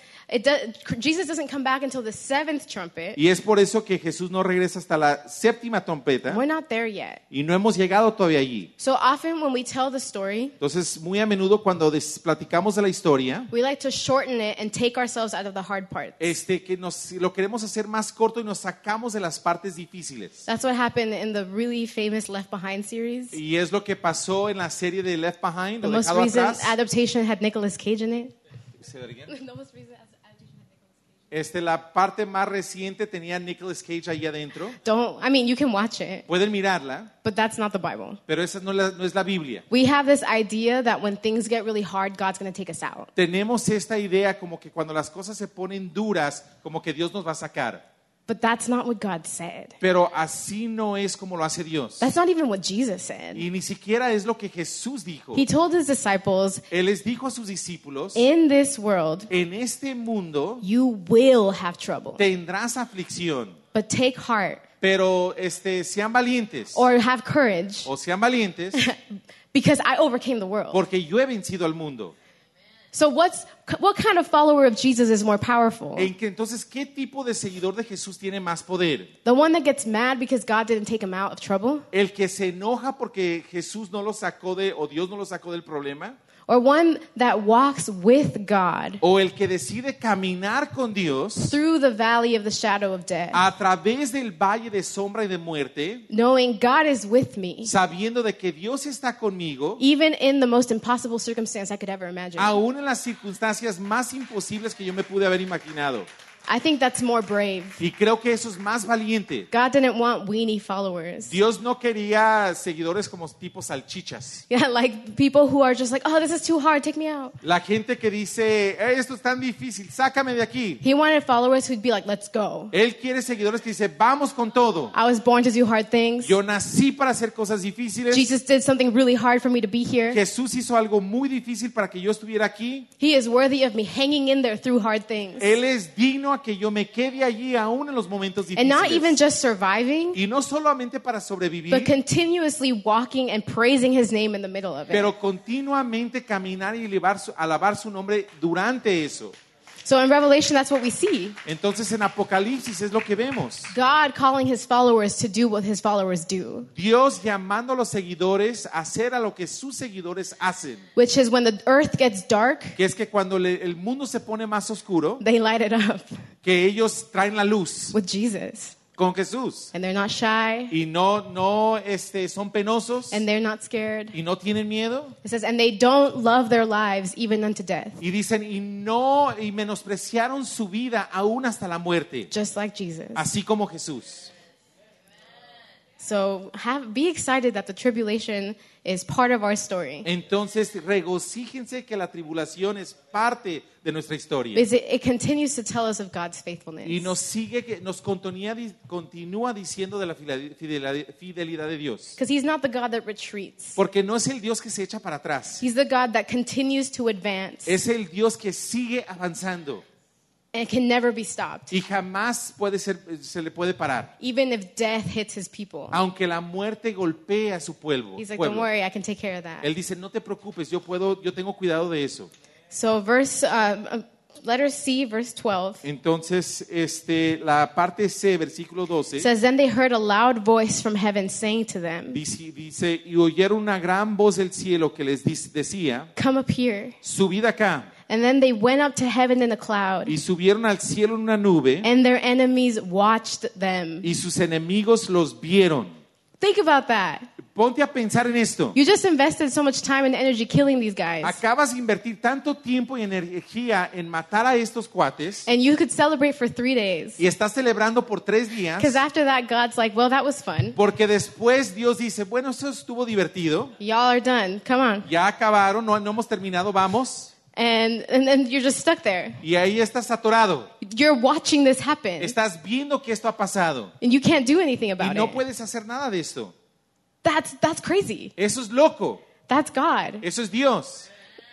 Jesus doesn't come back until the 7th trumpet. Y es por eso que Jesús no regresa hasta la 7ª trompeta. We're not there yet. Y no hemos llegado todavía allí. So often when we tell the story, Entonces, muy a menudo cuando platicamos de la historia, we like to shorten it and take ourselves out of the hard parts. que lo queremos hacer más corto y nos sacamos de las partes difíciles. That's what happened in the really famous Left Behind series. Y es lo que pasó en la serie de Left Behind, The o most Dejado recent Atrás. adaptation had Nicolas Cage in it. Say that again. The most recent adaptation had Nicolas Cage. La parte más reciente tenía Nicolas Cage ahí adentro. You can watch it, Pueden mirarla, but that's not the Bible. pero esa no es la Biblia. We have this idea that when things get really hard, God's going to take us out. Tenemos esta idea como que cuando las cosas se ponen duras, como que Dios nos va a sacar. But that's not what God said. Pero así no es como lo hace Dios. That's not even what Jesus said. Y ni siquiera es lo que Jesús dijo. He told his disciples, Él les dijo a sus discípulos, in this world, en este mundo you will have trouble, tendrás aflicción, but take heart pero sean valientes, or have courage o sean valientes, because I overcame the world. porque yo he vencido al mundo. So what kind of follower of Jesus is more powerful? Entonces, ¿qué tipo de seguidor de Jesús tiene más poder? The one that gets mad because God didn't take him out of trouble? ¿El que se enoja porque Jesús no lo sacó o Dios no lo sacó del problema? Or one that walks with God ¿O el que decide caminar con Dios through the valley of the shadow of death, a través del valle de sombra y de muerte, knowing God is with me, sabiendo de que Dios está conmigo, even in the most impossible circumstance I could ever imagine? aún en las circunstancias más imposibles que yo me pude haber imaginado? I think that's more brave. Y creo que eso es más valiente. God didn't want weenie followers. Dios no quería seguidores como tipo salchichas. Yeah, like people who are just like, oh, this is too hard, take me out. La gente que dice, esto es tan difícil, sácame de aquí. He wanted followers who'd be like, let's go. Él quiere seguidores que dicen, vamos con todo. I was born to do hard things. Yo nací para hacer cosas difíciles. Jesus did something really hard for me to be here. Jesús hizo algo muy difícil para que yo estuviera aquí. He is worthy of me hanging in there through hard things. Él es digno a que yo me quede allí aún en los momentos And not even difíciles. just surviving, Y no solamente para sobrevivir, but continuously walking and praising his name in the middle of it. pero continuamente caminar y alabar su nombre durante eso. So in Revelation, that's what we see. Entonces en Apocalipsis es lo que vemos. God calling his followers to do what his followers do, Dios llamando a los seguidores a hacer a lo que sus seguidores hacen. which is when the earth gets dark, Que es que cuando el mundo se pone más oscuro, they light it up que ellos traen la luz with Jesus. con Jesús. And they're not shy, Y no son penosos and they're not scared. y no tienen miedo. It says, and they don't love their lives even unto death, Y dicen, y menospreciaron su vida aún hasta la muerte, just like Jesus. así como Jesús. So be excited that the tribulation is part of our story. Entonces regocíjense que la tribulación es parte de nuestra historia. Because it continues to tell us of God's faithfulness. Y nos continúa diciendo de la fidelidad de Dios. Because he's not the God that retreats. Porque no es el Dios que se echa para atrás. He's the God that continues to advance Es el Dios que sigue avanzando and can never be stopped, y jamás se le puede parar. even if death hits his people. Aunque la muerte golpee a su pueblo. He's like, don't worry, I can take care of that. Él dice, no te preocupes, yo tengo cuidado de eso. So letter C, verse 12, Entonces, la parte C, versículo 12, says, then they heard a loud voice from heaven saying to them, dice, y oyeron una gran voz del cielo que les decía, come up here. subid acá. And then they went up to heaven in a cloud, Y subieron al cielo en una nube, and their enemies watched them. y sus enemigos los vieron. Think about that. Ponte a pensar en esto. You just invested so much time and energy killing these guys. Acabas de invertir tanto tiempo y energía en matar a estos cuates, And you could celebrate for 3 days. y estás celebrando por 3 días, Because after that, God's like, well, that was fun. porque después Dios dice, bueno, eso estuvo divertido, Y'all are done. Come on. ya acabaron, no hemos terminado, vamos. And then you're just stuck there. Y ahí estás atorado. You're watching this happen. Estás viendo que esto ha pasado. And you can't do anything Y about no it. puedes hacer nada de esto. That's crazy. Eso es loco. That's God. Eso es Dios.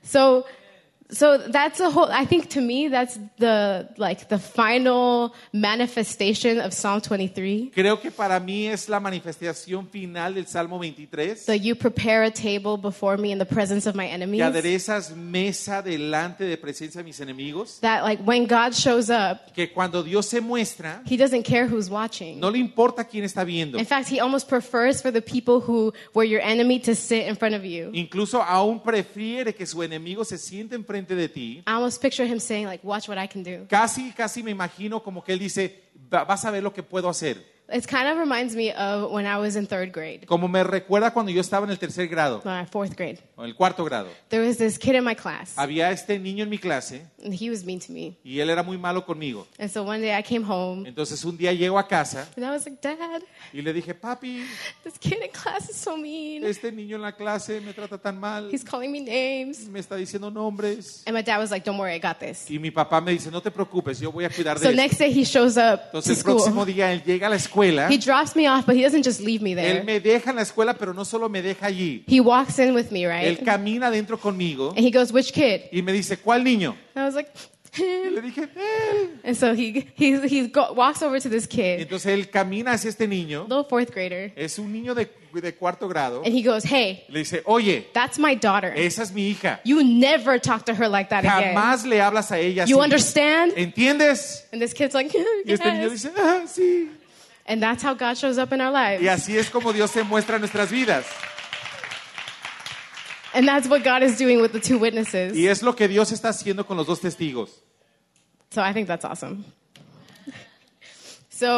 So that's a whole, I think to me, that's the final manifestation of Psalm 23. Creo que para mí es la manifestación final del Salmo 23. So you prepare a table before me in the presence of my Que enemies. aderezas mesa delante de presencia de mis enemigos. That like when God shows up, Que cuando Dios se muestra, he doesn't care who's watching. no le importa quién está viendo. In fact, he almost prefers for the people who were your enemy to sit in front of you. Incluso aún prefiere que su enemigo se siente enfrente de ti. I almost picture him saying like, watch what I can do. Casi me imagino como que él dice, vas a ver lo que puedo hacer. It kind of reminds me of when I was in 3rd grade, Como me recuerda cuando yo estaba en el 3er grado, 4th grade. o en el 4º grado. There was this kid in my class, Había este niño en mi clase and he was mean to me. y él era muy malo conmigo. And so one day I came home, Entonces un día llego a casa and I was like, Dad, y le dije, papi, this kid in class is so mean. este niño en la clase me trata tan mal, He's calling me names. me está diciendo nombres. And my dad was like, don't worry, I got this. Y mi papá me dice, no te preocupes, yo voy a cuidar de So eso. next day he shows up to Entonces el próximo school. día él llega a la escuela. He drops me off, but he doesn't just leave me Él there. me deja en la escuela, pero no solo me deja allí. He walks in with me, Él right? camina dentro conmigo And he goes, which kid? y me dice, ¿cuál niño? And I was like, Y le him. dije, él. And so walks over to this Y kid, entonces él camina hacia este niño. little 4th grader, Es un niño de 4º grado. and he goes, hey, Le dice, oye, that's my daughter. esa es mi hija. You never talk to her like that again. Jamás le hablas a ella así. You understand? ¿Entiendes? And this kid's like, Y este niño yes. dice, ah, sí. And that's how God shows up in our Y lives. así es como Dios se muestra en nuestras vidas. And that's what God is doing with the 2 witnesses. Y es lo que Dios está haciendo con los 2 testigos. So I think that's awesome. So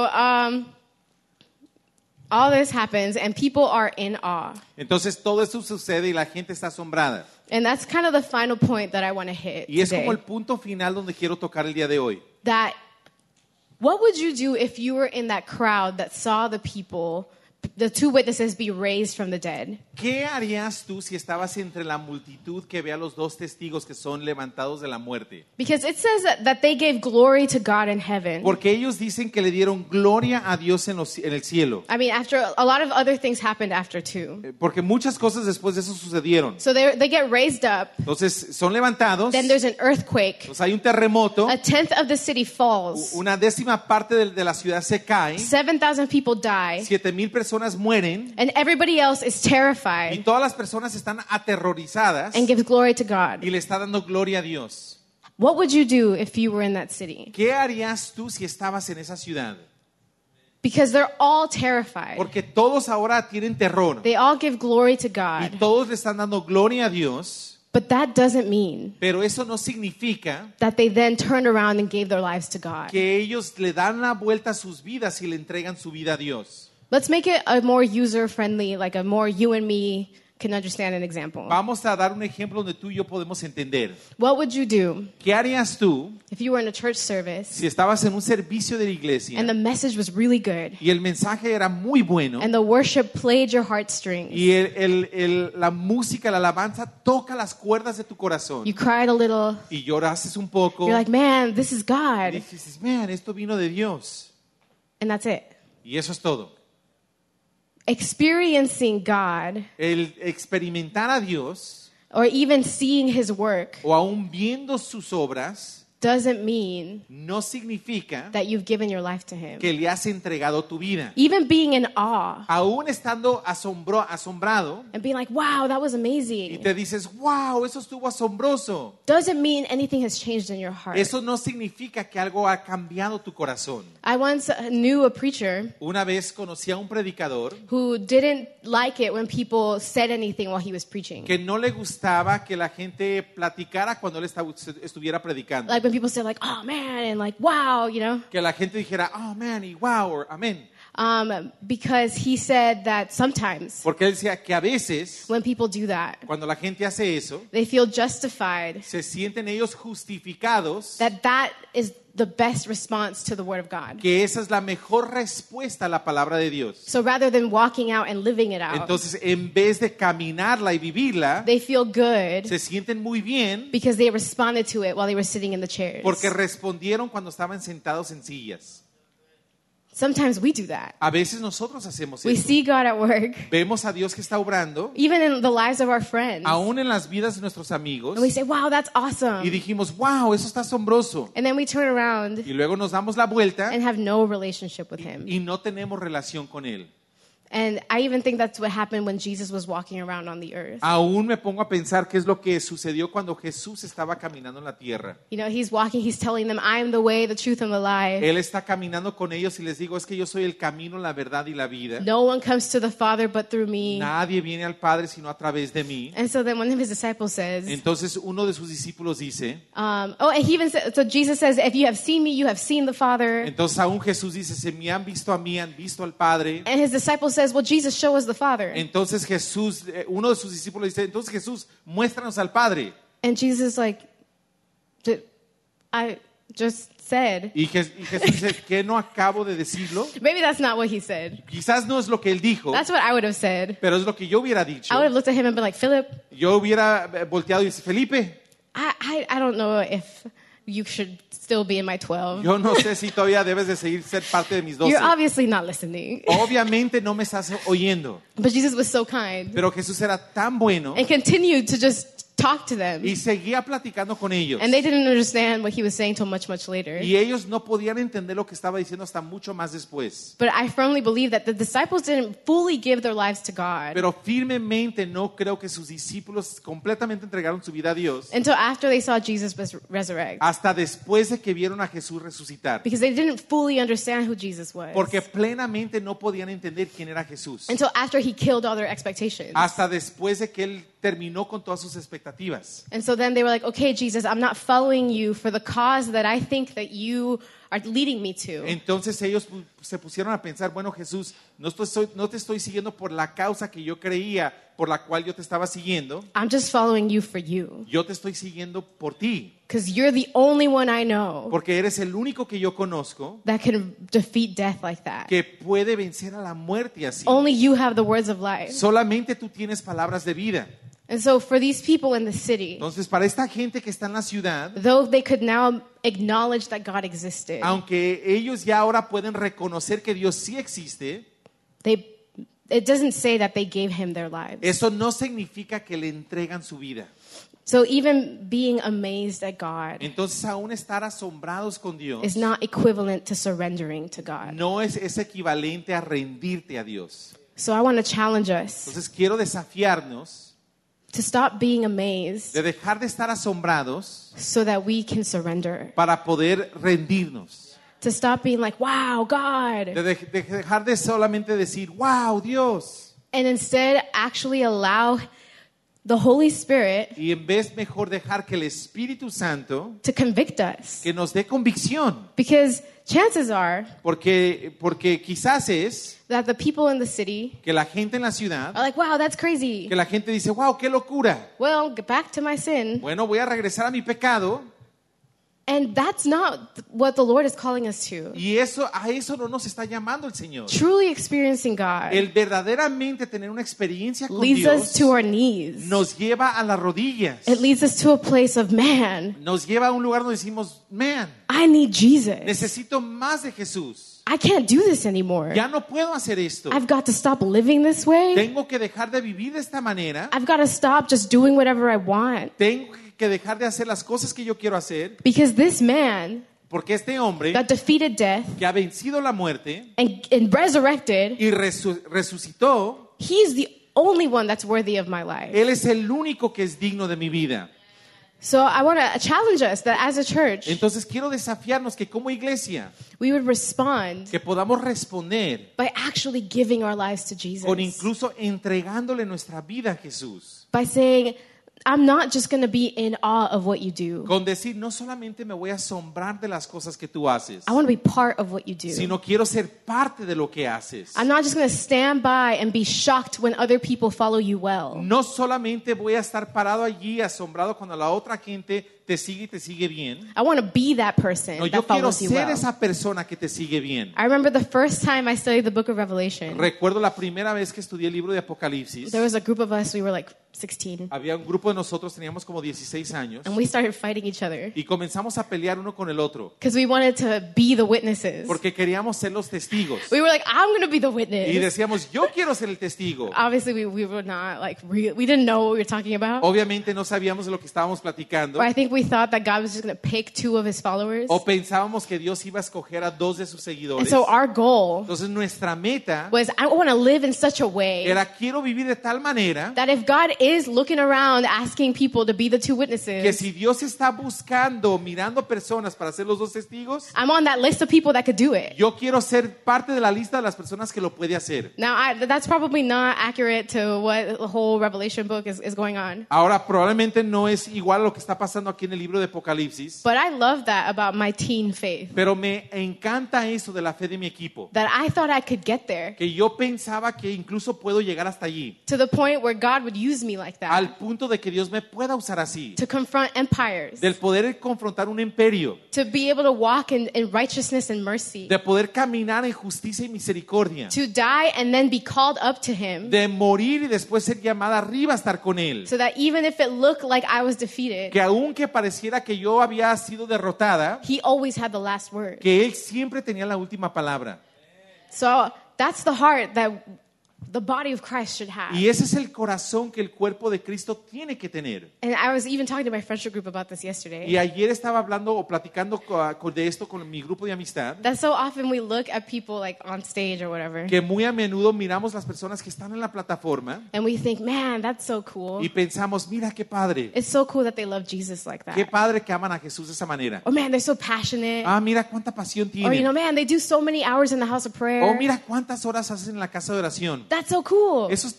all this happens and people are in awe. Entonces todo esto sucede y la gente está asombrada. And that's kind of the final point that I want to hit Y es today. como el punto final donde quiero tocar el día de hoy. That what would you do if you were in that crowd that saw the people, the 2 witnesses be raised from the dead? ¿Qué harías tú si estabas entre la multitud que ve a los 2 testigos que son levantados de la muerte? Because it says that they gave glory to God in heaven. Porque ellos dicen que le dieron gloria a Dios en el cielo. I mean, after a lot of other things happened after too. Porque muchas cosas después de eso sucedieron. So they get raised up. Entonces son levantados. Then there's an earthquake. Pues hay un terremoto. A tenth of the city falls. Una 10ª parte de la ciudad se cae. 7,000 people die. 7,000 personas mueren. And everybody else is Y terrified todas las personas están aterrorizadas. and gives glory to God. Y le está dando gloria a Dios. What would you do if you were in that city? ¿Qué harías tú si estabas en esa ciudad? Because they're all terrified. Porque todos ahora tienen terror. They all give glory to Y God. todos le están dando gloria a Dios. But that doesn't mean Pero eso no significa that they then turned around and gave their lives to God. que ellos le dan la vuelta a sus vidas y le entregan su vida a Dios. Let's make it a more user-friendly, like a more you and me can understand an example. Vamos a dar un ejemplo donde tú y yo podemos entender. What would you do ¿Qué harías tú if you were in a church service si estabas en un servicio de la iglesia and the message was really good y el mensaje era muy bueno and the worship played your heartstrings? y la música, la alabanza toca las cuerdas de tu corazón You cried a little. y lloraste un poco You're like, man, this is y God. dices, man, esto vino de Dios And that's it. y eso es todo. Experiencing God El experimentar a Dios or even seeing his work o aún viendo sus obras doesn't mean no significa that you've given your life to him. que le has entregado tu vida. Even being in awe Aún estando asombrado and being like, wow, that was y amazing, te dices, wow, eso estuvo asombroso. doesn't mean anything has changed in your heart. Eso no significa que algo ha cambiado tu corazón. I once knew a preacher Una vez conocí a un predicador who didn't like it when people said anything while he was preaching. que no le gustaba que la gente platicara cuando él estuviera predicando. Like when people say like, oh man, and like, wow, you know, Que la gente dijera, oh man, y wow, or amén. because he said that sometimes Porque él decía que a veces, when people do that, cuando la gente hace eso, they feel justified se sienten ellos justificados that is the best response to the word of God. que esa es la mejor respuesta a la palabra de Dios. So rather than walking out and living it out, Entonces, en vez de caminarla y vivirla, they feel good se sienten muy bien because they responded to it while they were sitting in the chairs. porque respondieron cuando estaban sentados en sillas. Sometimes we do that. A veces nosotros hacemos We eso. see God at work, Vemos a Dios que está obrando, even in the lives of our friends. aún en las vidas de nuestros amigos, And we say, wow, that's y awesome. dijimos, wow, eso está asombroso. And then we turn around Y luego nos damos la vuelta and have no relationship with him. y no tenemos relación con Él. And I even think that's what happened when Jesus was walking around on the earth. Aún me pongo a pensar qué es lo que sucedió cuando Jesús estaba caminando en la tierra. You know, he's walking, he's telling them, I am the way, the truth, and the life. Él está caminando con ellos y les digo, es que yo soy el camino, la verdad y la vida. No one comes to the Father but through me. Nadie viene al Padre sino a través de mí. And so then one of his disciples says, Entonces uno de sus discípulos dice, and he even said, so Jesus says, if you have seen me, you have seen the Father. entonces aún Jesús dice, si me han visto a mí, han visto al Padre. And his disciple says, well, Jesus, show us the Father. Entonces Jesús, uno de sus discípulos dice, entonces Jesús, muéstranos al Padre. And Jesus is like, I just said. Y Jesús dice, ¿qué no acabo de decirlo? Maybe that's not what he said. Quizás no es lo que él dijo, That's what I would have said. pero es lo que yo hubiera dicho. I would have looked at him and been like, Philip, Yo hubiera volteado y dice, Felipe, I don't know if you should still be in my 12. yo no sé si todavía debes de seguir ser parte de mis 12. You're obviously not listening. Obviamente no me estás oyendo, But Jesus was so kind pero Jesús era tan bueno and continued to just talk to them. y seguía platicando con ellos. And they didn't understand what he was saying till much, much later. Y ellos no podían entender lo que estaba diciendo hasta mucho más después. But I firmly believe that the disciples didn't fully give their lives to God Pero firmemente no creo que sus discípulos completamente entregaron su vida a Dios until after they saw Jesus resurrect. hasta después de que vieron a Jesús resucitar. Because they didn't fully understand who Jesus was. Porque plenamente no podían entender quién era Jesús. Until after he killed all their expectations. Hasta después de que él terminó con todas sus expectativas. And so then they were like, okay, Jesus, I'm not following you for the cause that I think that you are leading me to. Entonces ellos se pusieron a pensar, bueno, Jesús, no te estoy siguiendo por la causa que yo creía, por la cual yo te estaba siguiendo. I'm just following you for you. Yo te estoy siguiendo por ti, Because you're the only one I know porque eres el único que yo conozco that can defeat death like that. que puede vencer a la muerte así. Only you have the words of life. Solamente tú tienes palabras de vida. And so for these people in the city, Entonces, para esta gente que está en la ciudad, though they could now acknowledge that God existed, aunque ellos ya ahora pueden reconocer que Dios sí existe, it doesn't say that they gave him their lives. eso no significa que le entregan su vida. So even being amazed at God Entonces, aún estar asombrados con Dios is not equivalent to surrendering to God. no es equivalente a rendirte a Dios. So I want to challenge us Entonces, quiero desafiarnos to stop being amazed de dejar de estar asombrados so that we can surrender. para poder rendirnos. To stop being like, wow, God. De dejar de solamente decir, wow, Dios. And instead actually allow the Holy Spirit Y en vez mejor dejar que el Espíritu Santo to convict us. que nos dé convicción. Because chances are Porque quizás es that the people in the city que la gente en la ciudad, are like, wow, that's crazy. que la gente dice, wow, qué locura. Well, get back to my sin. Bueno, voy a regresar a mi pecado. And that's not what the Lord is calling us to. Y a eso no nos está llamando el Señor. Truly experiencing God El verdaderamente tener una experiencia con leads Dios us to our knees. nos lleva a las rodillas. It leads us to a place of, man, Nos lleva a un lugar donde decimos, man, I need Jesus. necesito más de Jesús. I can't do this anymore. Ya no puedo hacer esto. I've got to stop living this way. Tengo que dejar de vivir de esta manera. I've got to stop just doing whatever I want. Tengo que dejar de hacer las cosas que yo quiero hacer. Because this man Porque este hombre that defeated death que ha vencido la muerte and resurrected, y resucitó, he's the only one that's worthy of my life. él es el único que es digno de mi vida. So I want to challenge us that as a church, Entonces quiero desafiarnos que como iglesia, we would respond que podamos responder by actually giving our lives to Jesus. con incluso entregándole nuestra vida a Jesús. By saying, I'm not just going to be in awe of what you do. Con decir, no solamente me voy a asombrar de las cosas que tú haces, I want to be part of what you do. sino quiero ser parte de lo que haces. I'm not just going to stand by and be shocked when other people follow you well. No solamente voy a estar parado allí asombrado cuando la otra gente te sigue y te sigue bien. I want to be that person No, yo that quiero follows you ser well. esa persona que te sigue bien. I remember the first time I studied the book of Revelation. Recuerdo la primera vez que estudié el libro de Apocalipsis. There was a group of us, we were like 16, Había un grupo de nosotros, teníamos como 16 años, and we started fighting each other y comenzamos a pelear uno con el otro, because we wanted to be the witnesses. porque queríamos ser los testigos. We were like, I'm going to be the Y witness. decíamos, yo quiero ser el testigo. Obviously, we were not like real. We didn't know what we were talking about. Obviamente no sabíamos de lo que estábamos platicando, Or I think we thought that God was just going to pick 2 of his followers. o pensábamos que Dios iba a escoger a 2 de sus And seguidores. so our goal Entonces nuestra meta was I want to live in such a way era, quiero vivir de tal manera that if God is looking around asking people to be the 2 que witnesses, si Dios está buscando, mirando personas para ser los 2 testigos, I'm on that list of people that could do it. yo quiero ser parte de la lista de las personas que lo puede hacer. Now, that's probably not accurate to what the whole Revelation book is going on. Ahora, probablemente no es igual a lo que está pasando aquí en el libro de Apocalipsis, But I love that about my teen faith, pero me encanta eso de la fe de mi equipo, that I thought I could get there que yo pensaba que incluso puedo llegar hasta allí, to the point where God would use me like that al punto de que Dios me pueda usar así, to confront empires, del poder confrontar un imperio, to be able to walk in righteousness and mercy, de poder caminar en justicia y misericordia, to die and then be called up to him, de morir y después ser llamada arriba a estar con Él. so that even if it looked like I was defeated, Que aunque pareciera que yo había sido derrotada, he always had the last word. que Él siempre tenía la última palabra. So that's the heart that the body of Christ should have. Y ese es el corazón que el cuerpo de Cristo tiene que tener. And I was even talking to my friendship group about this yesterday. Y ayer estaba hablando o platicando de esto con mi grupo de amistad, That so often we look at people like on stage or whatever, que muy a menudo miramos las personas que están en la plataforma and we think, man, that's so cool. y pensamos, mira qué padre, It's so cool that they love Jesus like qué that. padre que aman a Jesús de esa manera. Or man, they're so passionate. Ah, mira cuánta pasión Or you know, tienen. man, they do so many hours in the house of prayer. O mira cuántas horas hacen en la casa de oración. That's so cool. Eso es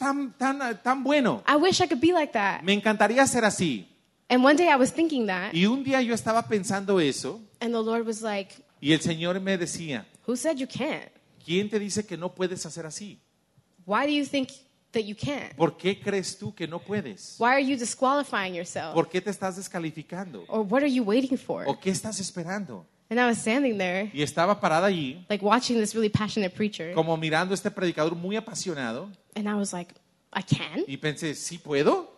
tan bueno. I wish I could be like that. Me encantaría ser así. And one day I was thinking that, Y un día yo estaba pensando eso and the Lord was like, y el Señor me decía, who said you can't? ¿quién te dice que no puedes hacer así? Why do you think that you can't? ¿Por qué crees tú que no puedes? Why are you disqualifying yourself? ¿Por qué te estás descalificando? Or what are you waiting for? ¿O qué estás esperando? And I was standing there, Y estaba parada allí, like watching this really passionate preacher. como mirando a este predicador muy apasionado, And I was like, I can? y pensé, ¿sí puedo?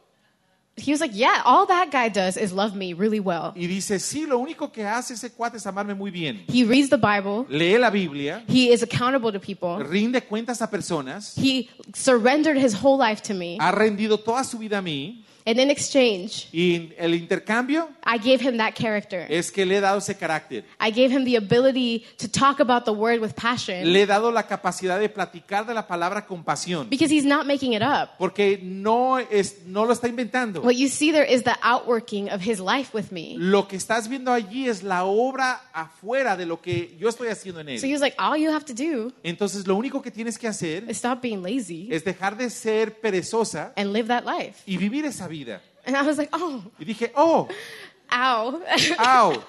He was like, yeah, all that guy does is love me really well. Y dice, sí, lo único que hace ese cuate es amarme muy bien. He reads the Bible. Lee la Biblia, He is accountable to people. rinde cuentas a personas, He surrendered his whole life to me. ha rendido toda su vida a mí, And in exchange, y el intercambio I gave him that character. es que le he dado ese carácter. I gave him the ability to talk about the word with passion Le he dado la capacidad de platicar de la palabra con pasión, because he's not making it up. porque no lo está inventando. What you see there is the outworking of his life with me. Lo que estás viendo allí es la obra afuera de lo que yo estoy haciendo en So he él. was like, all you have to do Entonces lo único que tienes que hacer is stop being lazy es dejar de ser perezosa and live that life. y vivir esa vida. And I was like, oh, Y dije, oh, ow. au.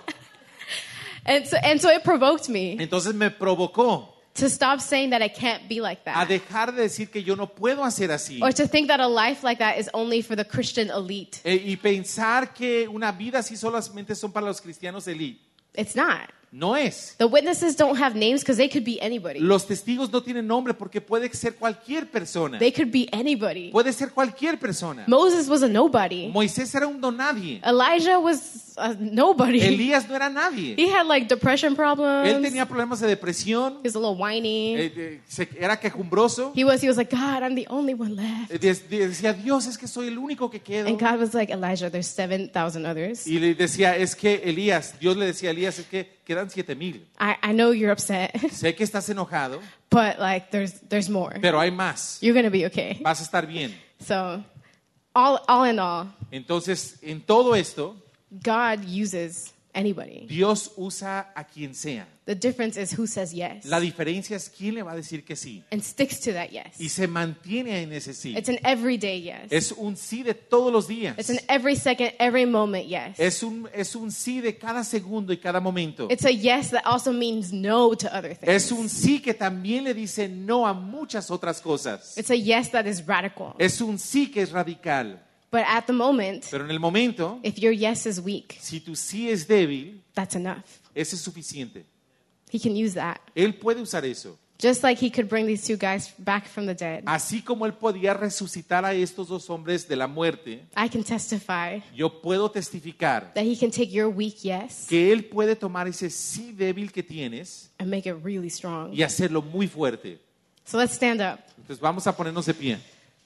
and so it provoked me Entonces me provocó to stop saying that I can't be like a that. dejar de decir que yo no puedo hacer así. Or to think that a life like that is only for the Christian elite. Y pensar que una vida así solamente son para los cristianos elite. It's not. No es. The witnesses don't have names because they could be anybody. Los testigos no tienen nombre porque puede ser cualquier persona. They could be anybody. Puede ser cualquier persona. Moses was a nobody. Moisés era un don nadie. Elijah was a nobody. Elías no era nadie. He had like depression problems. Él tenía problemas de depresión. He was a little whiny. Era quejumbroso. He was like, God, I'm the only one left. Decía, Dios, es que soy el único que quedo. And God was like, Elijah, there's 7,000 others. Y le decía, es que Elías, Dios le decía a Elías, es que quedan 7,000. I know you're upset, Sé que estás enojado, but like there's more. pero hay más. You're going to be okay. Vas a estar bien. So, all in all, Entonces, en todo esto, God uses anybody. Dios usa a quien sea. The difference is who says yes La diferencia es quién le va a decir que sí. and sticks to that yes. Y se mantiene en ese sí. It's an everyday yes. Es un sí de todos los días. It's an every second, every moment yes. Es un sí de cada segundo y cada momento. It's a yes that also means no to other things. Es un sí que también le dice no a muchas otras cosas. It's a yes that is radical. Es un sí que es radical. But at the moment, Pero en el momento, if your yes is weak, si tu sí es débil, that's enough. eso es suficiente. He can use that. Él puede usar eso. Just like he could bring these two guys back from the dead. Así como él podía resucitar a estos dos hombres de la muerte, I can testify yo puedo testificar that he can take your weak yes que él puede tomar ese sí débil que tienes and make it really strong. y hacerlo muy fuerte. So let's stand up. Entonces vamos a ponernos de pie.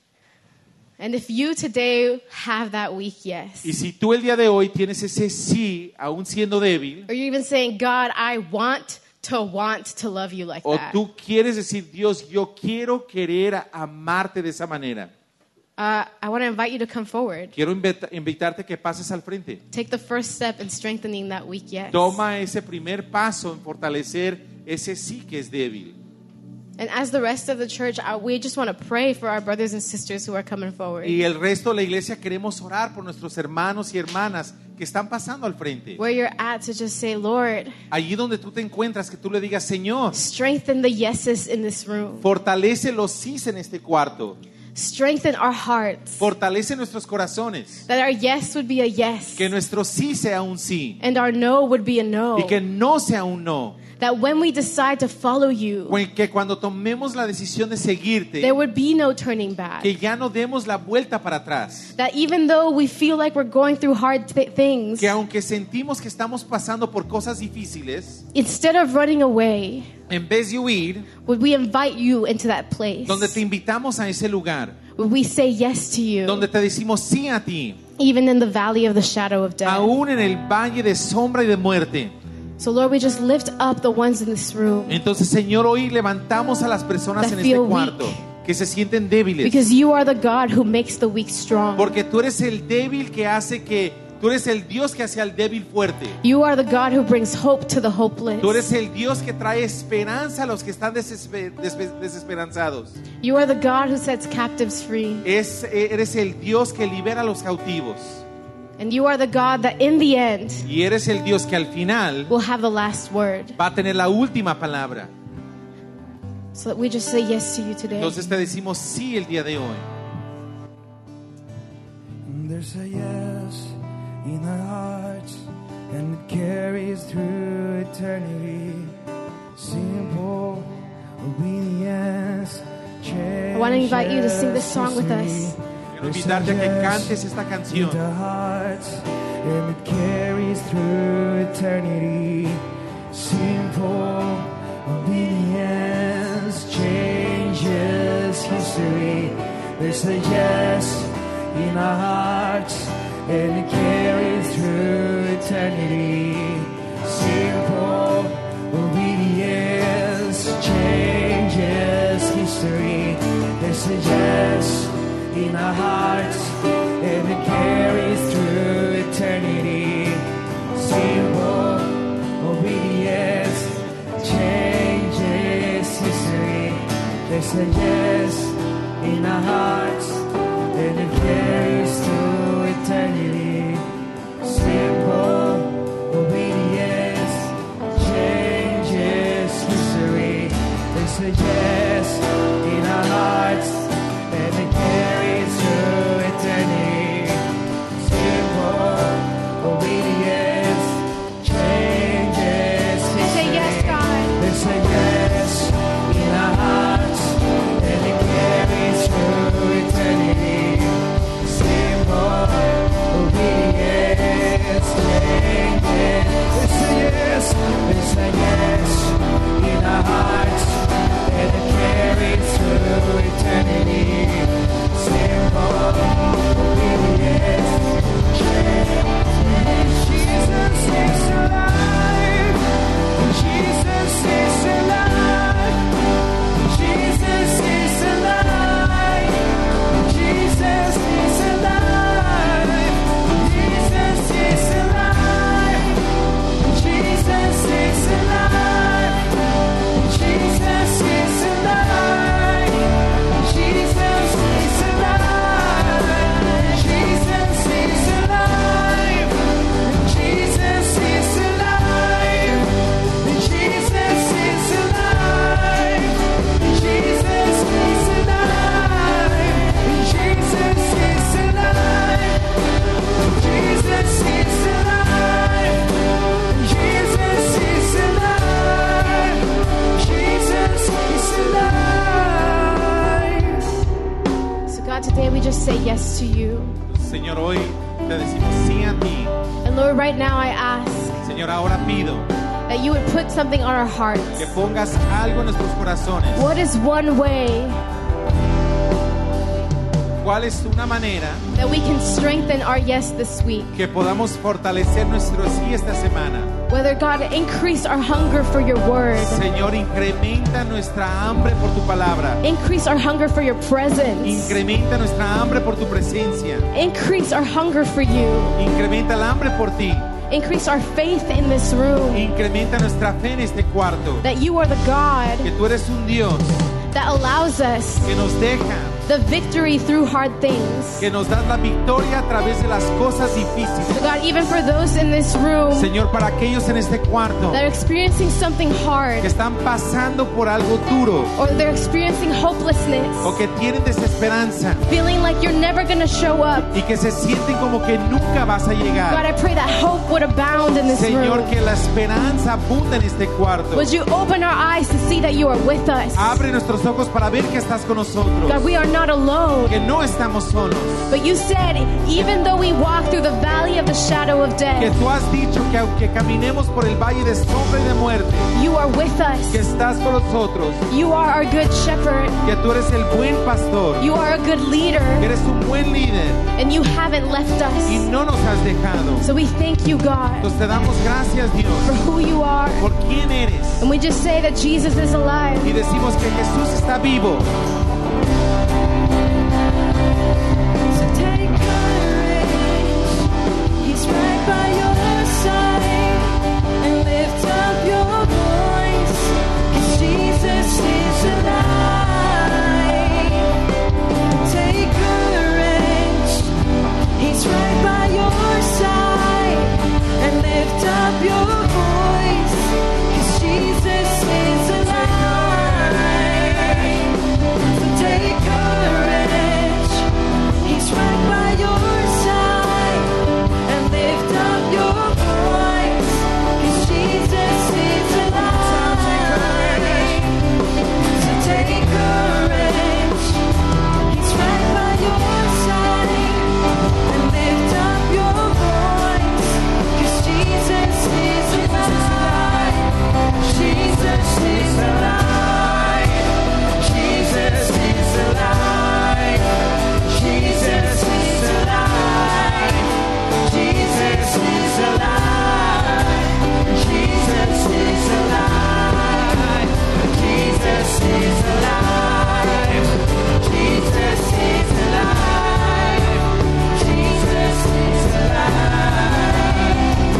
And if you today have that weak yes, Y si tú el día de hoy tienes ese sí, aún siendo débil, or you're even saying, God, I want to love you like o that. tú quieres decir, Dios, yo quiero querer amarte de esa manera, I want to invite you to come forward. quiero invitarte a que pases al frente. Take the first step in strengthening that weak yes. Toma ese primer paso en fortalecer ese sí que es débil. And as the rest of the church, we just want to pray for our brothers and sisters who are coming forward. Y el resto de la iglesia queremos orar por nuestros hermanos y hermanas que están pasando al frente. Where you're at, to just say, Lord, Allí donde tú te encuentras, que tú le digas, Señor, strengthen the yeses in this room. fortalece los sís en este cuarto. Strengthen our hearts. Fortalece nuestros corazones. That our yes would be a yes. Que nuestro sí sea un sí. And our no would be a no. Y que no sea un no. That when we decide to follow you, Que cuando tomemos la decisión de seguirte, there would be no turning back. que ya no demos la vuelta para atrás. That even though we feel like we're going through hard things, Que aunque sentimos que estamos pasando por cosas difíciles, instead of running away, en vez de huir, would we invite you into that place? donde te invitamos a ese lugar, Would we say yes to you, donde te decimos sí a ti, even in the valley of the shadow of death? aún en el valle de sombra y de muerte. So Lord, we just lift up the ones in this room, Entonces, Señor, hoy levantamos a las personas that en este feel cuarto weak. que se sienten débiles, because you are the God who makes the weak strong. porque tú eres el débil que hace que, tú eres el Dios que hace al débil fuerte. You are the God who brings hope to the hopeless. Tú eres el Dios que trae esperanza a los que están desesperanzados. You are the God who sets captives free. Eres el Dios que libera a los cautivos. And you are the God that in the end Y eres el Dios que al final will have the last word. va a tener la última palabra. So that we just say yes to you today. Entonces te decimos sí el día de hoy. There's a yes in our hearts, and it carries through eternity. Simple obedience. I want to invite you to sing this song with us. Quiero invitarte a que cantes esta canción. The hearts, and it carries through eternity. Simple obedience changes history. There's a yes in our hearts, and it carries through eternity. Simple obedience changes history. There's a yes in our hearts, and it carries through eternity. Simple obedience changes history. There's a yes in our hearts, and it carries through eternity. Simple obedience changes history. There's a yes in our hearts, and it carries through eternity. Simple obedience changes history. Say yes, God. There's a yes in our hearts, and it carries through eternity. yes to you. Señor, hoy te decimos sí a ti. And Lord, right now I ask Señor, ahora pido that you would put something on our hearts. que pongas algo en nuestros corazones. What is one way ¿Cuál es una manera that we can strengthen our yes this week? que podamos fortalecer nuestro sí esta semana? Whether, God, increase our hunger for your word. Señor, incrementa nuestra hambre por tu palabra. Increase our hunger for your presence. Incrementa nuestra hambre por tu presencia. Increase our hunger for you. Incrementa el hambre por ti. Increase our faith in this room. Incrementa nuestra fe en este cuarto. That you are the God Que tú eres un Dios that allows us que nos deja, the victory through hard things. que nos das la victoria a través de las cosas So difíciles. God, even for those in this room Señor, para aquellos en este cuarto that are experiencing something que hard, están pasando por algo duro or they're experiencing hopelessness, o que tienen desesperanza feeling like you're never going to show up, y que se sienten como que nunca vas a God, llegar. I pray that hope would abound in this Señor, room. que la esperanza abunda en este cuarto. Would you open our eyes to see that you are with us? Abre nuestros ojos para ver que estás con nosotros, God, we are not alone. que no estamos solos, But you said, even though we walk through the valley of the shadow of que death, tú has dicho que aunque caminemos por el valle de sombra y de muerte, you are with que us. estás con nosotros, You are our good shepherd. que tú eres el buen pastor, You are a good leader, que eres un buen líder and you haven't left y us. no nos has dejado. So we thank you, God, Entonces te damos gracias, for Dios, who you are. por quién eres, And we just say that Jesus is alive. y decimos que Jesús está vivo. So take courage, He's right by your side, and lift up your voice, 'cause Jesus is alive. Take courage, He's right by your side, and lift up your voice, 'cause Jesus is alive. So take courage, He's right by your side, and lift up your voice, 'cause Jesus is alive. So take courage, He's right by your side, and lift up your voice, 'cause Jesus is alive. Jesus is alive. Jesus is alive. Jesus is alive. Jesus is alive. Jesus is alive. Jesus is alive. Jesus is alive. Jesus is alive.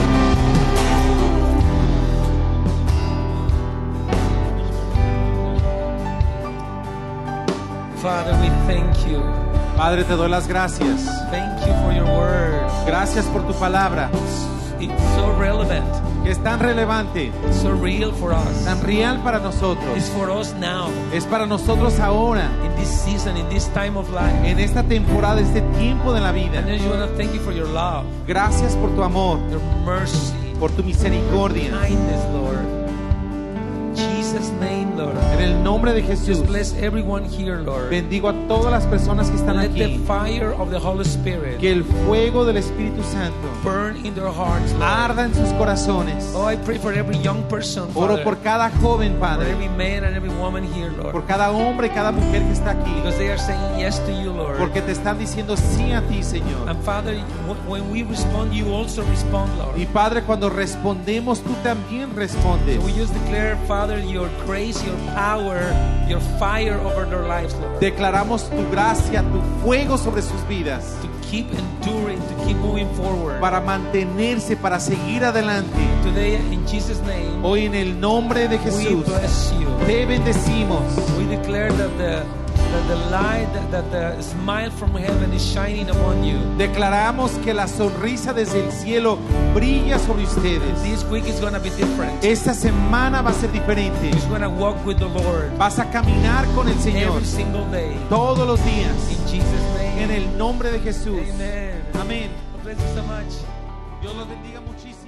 Father, we thank you. Padre, te doy las gracias. Thank you for your word. Gracias por tu palabra, It's so relevant, que es tan relevante, so real for us. tan real para nosotros. It's for us now, Es para nosotros ahora, in this season, in this time of life. en esta temporada, este tiempo de la vida. And I just want to thank you for your love, Gracias por tu amor, your mercy, por tu misericordia. kindness, Lord. In Jesus' name, Lord. En el nombre de Jesús, Just bless everyone here, Lord. bendigo a todas las personas que están Let the aquí. fire of the Holy Spirit Que el fuego del Espíritu Santo burn in their hearts, Lord. arda en sus corazones. Oh, I pray for every young person, Oro Father, por cada joven, for Padre, every man and every woman here, Lord. por cada hombre y cada mujer que está aquí, Because they are saying yes to you, Lord. porque te están diciendo sí a ti, Señor. And Father, when we respond, you also respond, Lord. Y Padre, cuando respondemos, tú también respondes. So we just declare, Father, your grace, your power, your fire over their lives, Lord. Declaramos tu gracia, tu fuego sobre sus vidas, To keep enduring, to keep moving forward. para mantenerse, para seguir adelante. Today, in Jesus' name, Hoy en el nombre de we Jesús, bless you. te bendecimos. We declare that the light, that the smile from heaven is shining upon you. Declaramos que la sonrisa desde el cielo brilla sobre ustedes. This week is going to be different. Esta semana va a ser diferente. You're going to walk with the Lord Vas a caminar con el Señor every single day. todos los días. In Jesus' name. En el nombre de Jesús. Amen. Amén. God bless you so much. Dios los bendiga muchísimo.